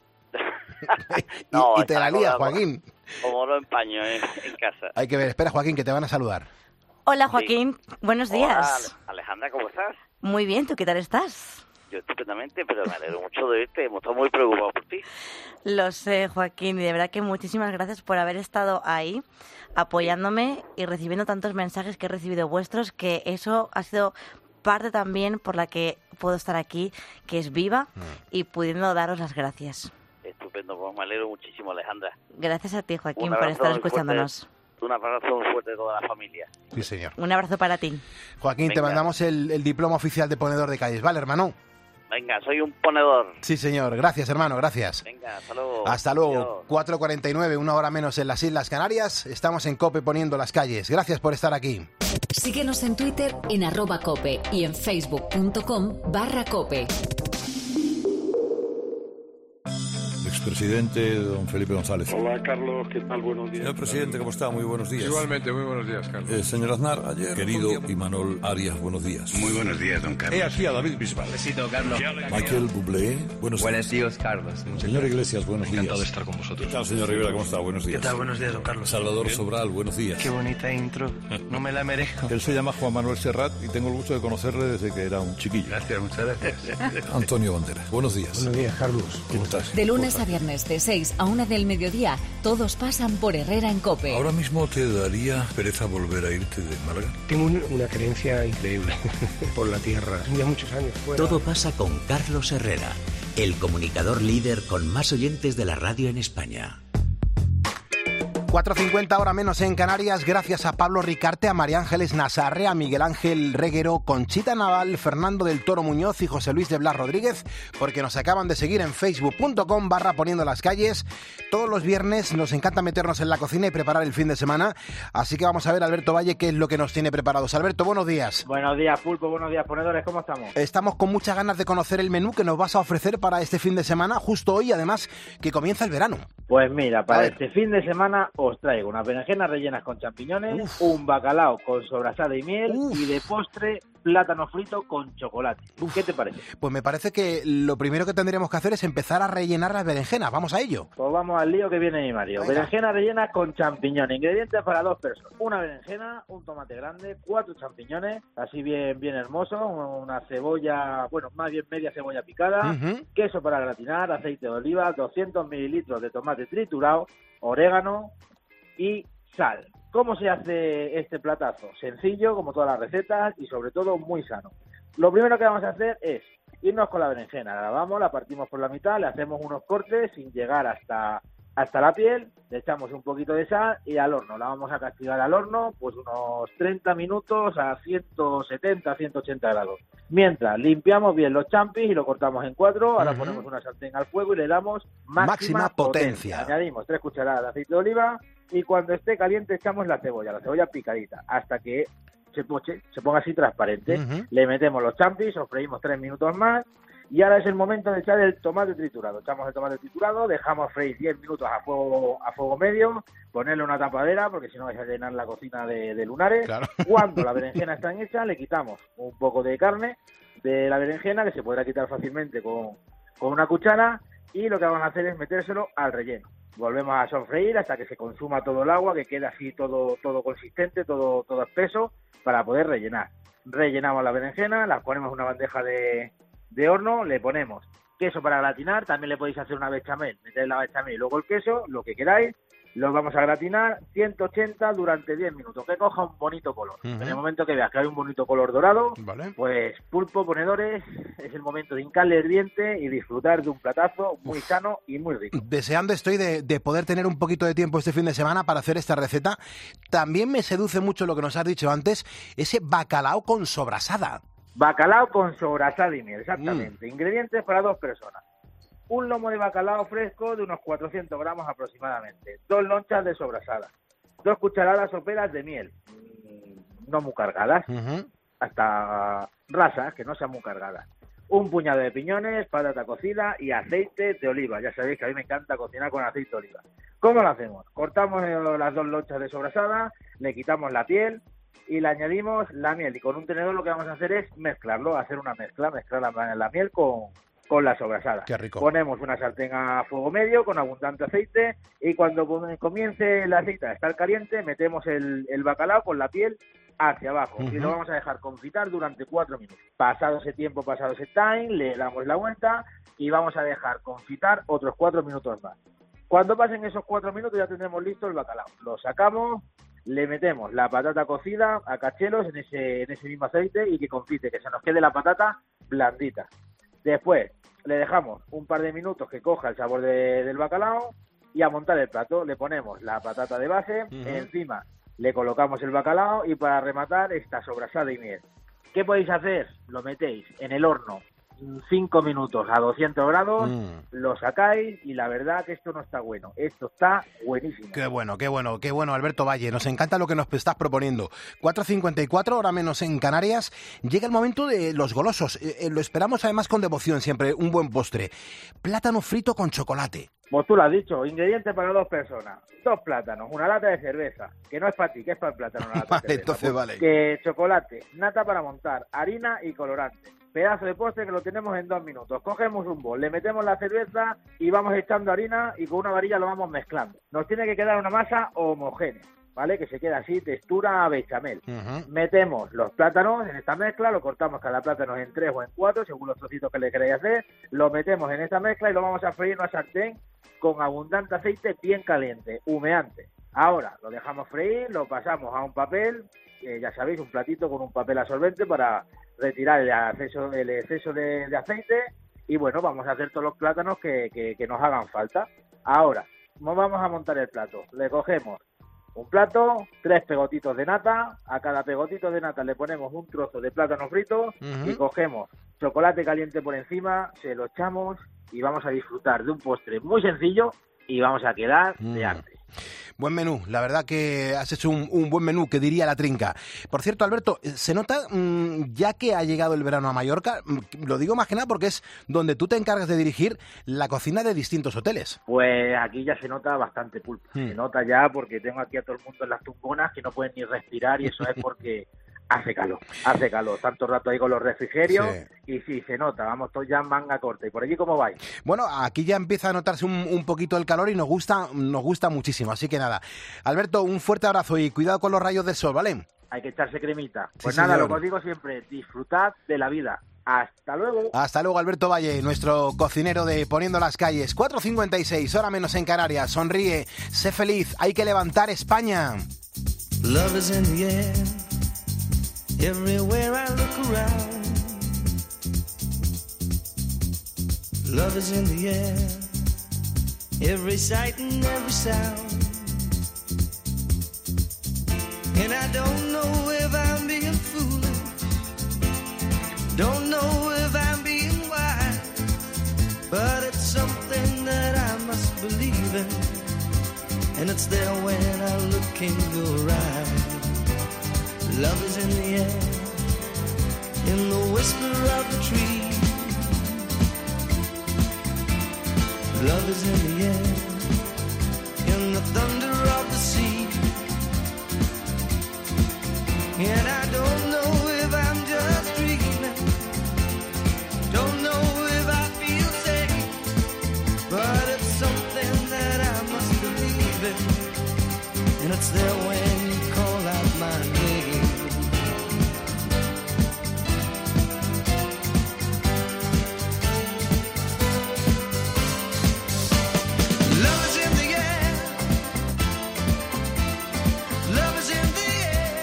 y te la lías, Joaquín. Como lo empaño en casa. Hay que ver. Espera, Joaquín, que te van a saludar. Hola, Joaquín. Buenos días. Hola, Alejandra, ¿cómo estás? Muy bien, ¿tú qué tal estás? Yo estupendamente, pero me alegro mucho de verte. Hemos estado muy preocupados por ti. Lo sé, Joaquín, y de verdad que muchísimas gracias por haber estado ahí apoyándome y recibiendo tantos mensajes que he recibido vuestros, que eso ha sido parte también por la que puedo estar aquí, que es viva y pudiendo daros las gracias. Estupendo, pues me alegro muchísimo, Alejandra. Gracias a ti, Joaquín, Un por estar abrazo muy escuchándonos. Un abrazo muy fuerte de toda la familia. Sí, señor. Un abrazo para ti. Joaquín, te Venga. mandamos el diploma oficial de ponedor de calles. ¿Vale, hermano? Venga, soy un ponedor. Sí, señor. Gracias, hermano. Gracias. Venga, hasta luego. Hasta luego. 4:49, una hora menos en las Islas Canarias. Estamos en COPE poniendo las calles. Gracias por estar aquí. Síguenos en Twitter en @cope y en facebook.com/cope. expresidente don Felipe González. Hola, Carlos, ¿qué tal? Buenos días. Señor presidente, ¿cómo está? Muy buenos días. Igualmente, muy buenos días, Carlos. Señor Aznar, ayer, querido Imanol Arias, buenos días. Muy buenos días, don Carlos. He aquí a David Bisbal. Besito, Carlos. Michael Bublé, buenos días, Carlos. Señor Iglesias, buenos días. Encantado de estar con vosotros. ¿Qué tal, señor Rivera? ¿Cómo está? Buenos días. ¿Qué tal? Buenos días, don Carlos. Salvador Sobral, buenos días. Qué bonita intro. No me la merezco. Él se llama Juan Manuel Serrat y tengo el gusto de conocerle desde que era un chiquillo. Gracias, muchas gracias. Antonio Banderas, buenos días. Buenos días, Carlos. ¿Cómo estás? De lunes a viernes, de 6 a 1 del mediodía, todos pasan por Herrera en COPE. ¿Ahora mismo te daría pereza volver a irte de Málaga? Tengo una creencia increíble por la tierra. Ya muchos años fuera. Todo pasa con Carlos Herrera, el comunicador líder con más oyentes de la radio en España. 4:50 hora menos en Canarias, gracias a Pablo Ricarte, a María Ángeles Nazarre, a Miguel Ángel Reguero, Conchita Naval, Fernando del Toro Muñoz y José Luis de Blas Rodríguez, porque nos acaban de seguir en facebook.com/poniendo las calles. Todos los viernes nos encanta meternos en la cocina y preparar el fin de semana, así que vamos a ver, Alberto Valle, qué es lo que nos tiene preparados. Alberto, buenos días. Buenos días, Pulpo, buenos días, ponedores, ¿cómo estamos? Estamos con muchas ganas de conocer el menú que nos vas a ofrecer para este fin de semana, justo hoy, además, que comienza el verano. Pues mira, para este fin de semana os traigo unas berenjenas rellenas con champiñones, un bacalao con sobrasada y miel y de postre plátano frito con chocolate. ¿Qué te parece? Pues me parece que lo primero que tendríamos que hacer es empezar a rellenar las berenjenas. ¿Vamos a ello? Pues vamos al lío que viene mi marido. Berenjenas rellenas con champiñones. Ingredientes para 2 personas. Una berenjena, un tomate grande, 4 champiñones, así bien hermoso, una cebolla, bueno, más bien media cebolla picada, queso para gratinar, aceite de oliva, 200 mililitros de tomate triturado, orégano y sal. ¿Cómo se hace este platazo? Sencillo, como todas las recetas, y sobre todo muy sano. Lo primero que vamos a hacer es irnos con la berenjena. La lavamos, la partimos por la mitad, le hacemos unos cortes sin llegar hasta la piel, le echamos un poquito de sal y al horno. La vamos a castigar al horno pues unos 30 minutos a 170, 180 grados. Mientras limpiamos bien los champis y lo cortamos en 4, ahora ponemos una sartén al fuego y le damos máxima potencia. Añadimos 3 cucharadas de aceite de oliva y cuando esté caliente echamos la cebolla picadita, hasta que se poche, se ponga así transparente. Le metemos los champis, sofreímos 3 minutos más y ahora es el momento de echar el tomate triturado. Echamos el tomate triturado, dejamos freír 10 minutos a fuego medio, ponerle una tapadera porque si no vais a llenar la cocina de lunares. Claro. Cuando la berenjena está hecha, le quitamos un poco de carne de la berenjena, que se podrá quitar fácilmente con una cuchara, y lo que vamos a hacer es metérselo al relleno. Volvemos a sofreír hasta que se consuma todo el agua, que quede así todo consistente, todo espeso, para poder rellenar. Rellenamos la berenjena, la ponemos en una bandeja de horno, le ponemos queso para gratinar, también le podéis hacer una bechamel, metéis la bechamel y luego el queso, lo que queráis, lo vamos a gratinar 180 durante 10 minutos, que coja un bonito color. En el momento que veas que hay un bonito color dorado, pues Pulpo, ponedores, es el momento de hincarle el diente y disfrutar de un platazo muy sano y muy rico. Deseando estoy de poder tener un poquito de tiempo este fin de semana para hacer esta receta. También me seduce mucho lo que nos has dicho antes, ese bacalao con sobrasada. Bacalao con sobrasada y miel, exactamente. Ingredientes para 2 personas. Un lomo de bacalao fresco de unos 400 gramos aproximadamente. 2 lonchas de sobrasada. 2 cucharadas soperas de miel. No muy cargadas. Hasta rasas, que no sean muy cargadas. Un puñado de piñones, patata cocida y aceite de oliva. Ya sabéis que a mí me encanta cocinar con aceite de oliva. ¿Cómo lo hacemos? Cortamos las 2 lonchas de sobrasada, le quitamos la piel y le añadimos la miel. Y con un tenedor lo que vamos a hacer es mezclar la miel con la sobrasada. Qué rico. Ponemos una sartén a fuego medio con abundante aceite y cuando comience el aceite a estar caliente metemos el bacalao con la piel hacia abajo y lo vamos a dejar confitar durante 4 minutos. Pasado ese tiempo, pasado ese time, le damos la vuelta y vamos a dejar confitar otros 4 minutos más. Cuando pasen esos 4 minutos ya tendremos listo el bacalao. Lo sacamos, le metemos la patata cocida a cachelos en ese mismo aceite y que confite, que se nos quede la patata blandita. Después le dejamos un par de minutos que coja el sabor del bacalao y a montar el plato. Le ponemos la patata de base, encima le colocamos el bacalao y para rematar esta sobrasada y miel. ¿Qué podéis hacer? Lo metéis en el horno 5 minutos a 200 grados, lo sacáis y la verdad que esto no está bueno, esto está buenísimo. Qué bueno, Alberto Valle, nos encanta lo que nos estás proponiendo. 4:54, hora menos en Canarias, llega el momento de los golosos, lo esperamos además con devoción siempre, un buen postre. Plátano frito con chocolate. Pues tú lo has dicho, ingredientes para 2 personas. 2 plátanos, una lata de cerveza, que no es para ti, que es para el plátano una lata Vale, de cerveza. entonces vale. Que chocolate, nata para montar, harina y colorante. Pedazo de postre que lo tenemos en 2 minutos. Cogemos un bol, le metemos la cerveza y vamos echando harina y con una varilla lo vamos mezclando. Nos tiene que quedar una masa homogénea, ¿vale? Que se queda así, textura bechamel. Metemos los plátanos en esta mezcla, lo cortamos cada plátano en 3 o en 4, según los trocitos que le queráis hacer. Lo metemos en esta mezcla y lo vamos a freír en una sartén con abundante aceite bien caliente, humeante. Ahora lo dejamos freír, lo pasamos a un papel, ya sabéis, un platito con un papel absorbente para retirar el exceso de aceite y bueno, vamos a hacer todos los plátanos que nos hagan falta. Ahora, vamos a montar el plato. Le cogemos un plato, 3 pegotitos de nata, a cada pegotito de nata le ponemos un trozo de plátano frito y cogemos chocolate caliente por encima, se lo echamos y vamos a disfrutar de un postre muy sencillo y vamos a quedar de arte. Buen menú, la verdad que has hecho un buen menú, que diría la trinca. Por cierto, Alberto, se nota, ya que ha llegado el verano a Mallorca, lo digo más que nada porque es donde tú te encargas de dirigir la cocina de distintos hoteles. Pues aquí ya se nota bastante pulpo, se nota ya porque tengo aquí a todo el mundo en las tumbonas que no pueden ni respirar y eso es porque hace calor, tanto rato ahí con los refrigerios y sí, se nota, vamos todos ya en manga corta. ¿Y por allí cómo vais? Bueno, aquí ya empieza a notarse un poquito el calor y nos gusta muchísimo, así que nada. Alberto, un fuerte abrazo y cuidado con los rayos del sol, ¿vale? Hay que echarse cremita. Pues Sí, nada, señor. lo que os digo siempre, disfrutad de la vida. Hasta luego. Hasta luego, Alberto Valle, nuestro cocinero de Poniendo las Calles. 4:56, hora menos en Canarias. Sonríe, sé feliz, hay que levantar España. Love is in the air, everywhere I look around. Love is in the air, every sight and every sound. And I don't know if I'm being foolish, don't know if I'm being wise, but it's something that I must believe in, and it's there when I look in your eyes. Love is in the air, in the whisper of the tree. Love is in the air, in the thunder of the sea. And I don't know if I'm just dreaming, don't know if I feel safe, but it's something that I must believe in, and it's there when you call out my name. Love is in the air, love is in the air.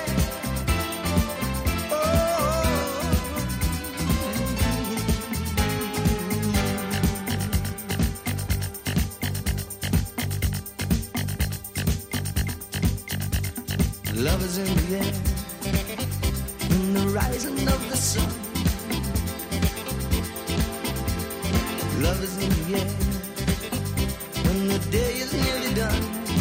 Love is in the air, in the rising of the sun. Love is in the air, when the day is nearly done.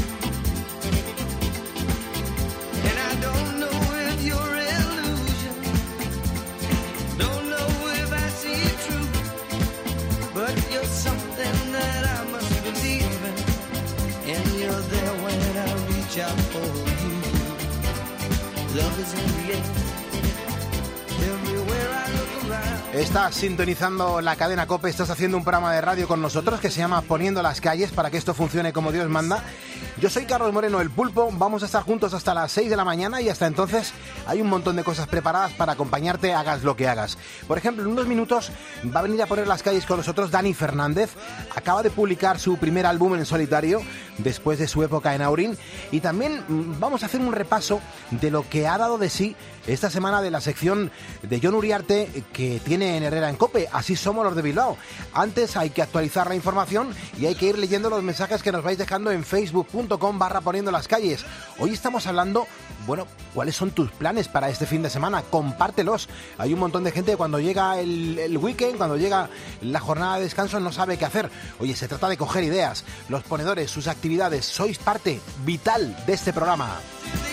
And I don't know if you're illusion, don't know if I see it true, but you're something that I must believe in, and you're there when I reach out for you. Love is in the air, everywhere I look around. Estás sintonizando la cadena COPE, estás haciendo un programa de radio con nosotros que se llama Poniendo las Calles para que esto funcione como Dios manda. Yo soy Carlos Moreno, el Pulpo, vamos a estar juntos hasta las 6 de la mañana y hasta entonces hay un montón de cosas preparadas para acompañarte, hagas lo que hagas. Por ejemplo, en unos minutos va a venir a poner las calles con nosotros Dani Fernández, acaba de publicar su primer álbum en solitario después de su época en Aurín y también vamos a hacer un repaso de lo que ha dado de sí esta semana de la sección de Jon Uriarte que tiene en Herrera en COPE, así somos los de Bilbao. Antes hay que actualizar la información y hay que ir leyendo los mensajes que nos vais dejando en facebook.com/poniendo las calles. Hoy estamos hablando, bueno, ¿cuáles son tus planes para este fin de semana? Compártelos. Hay un montón de gente que cuando llega el weekend, cuando llega la jornada de descanso no sabe qué hacer. Oye, se trata de coger ideas. Los ponedores, sus actividades, sois parte vital de este programa.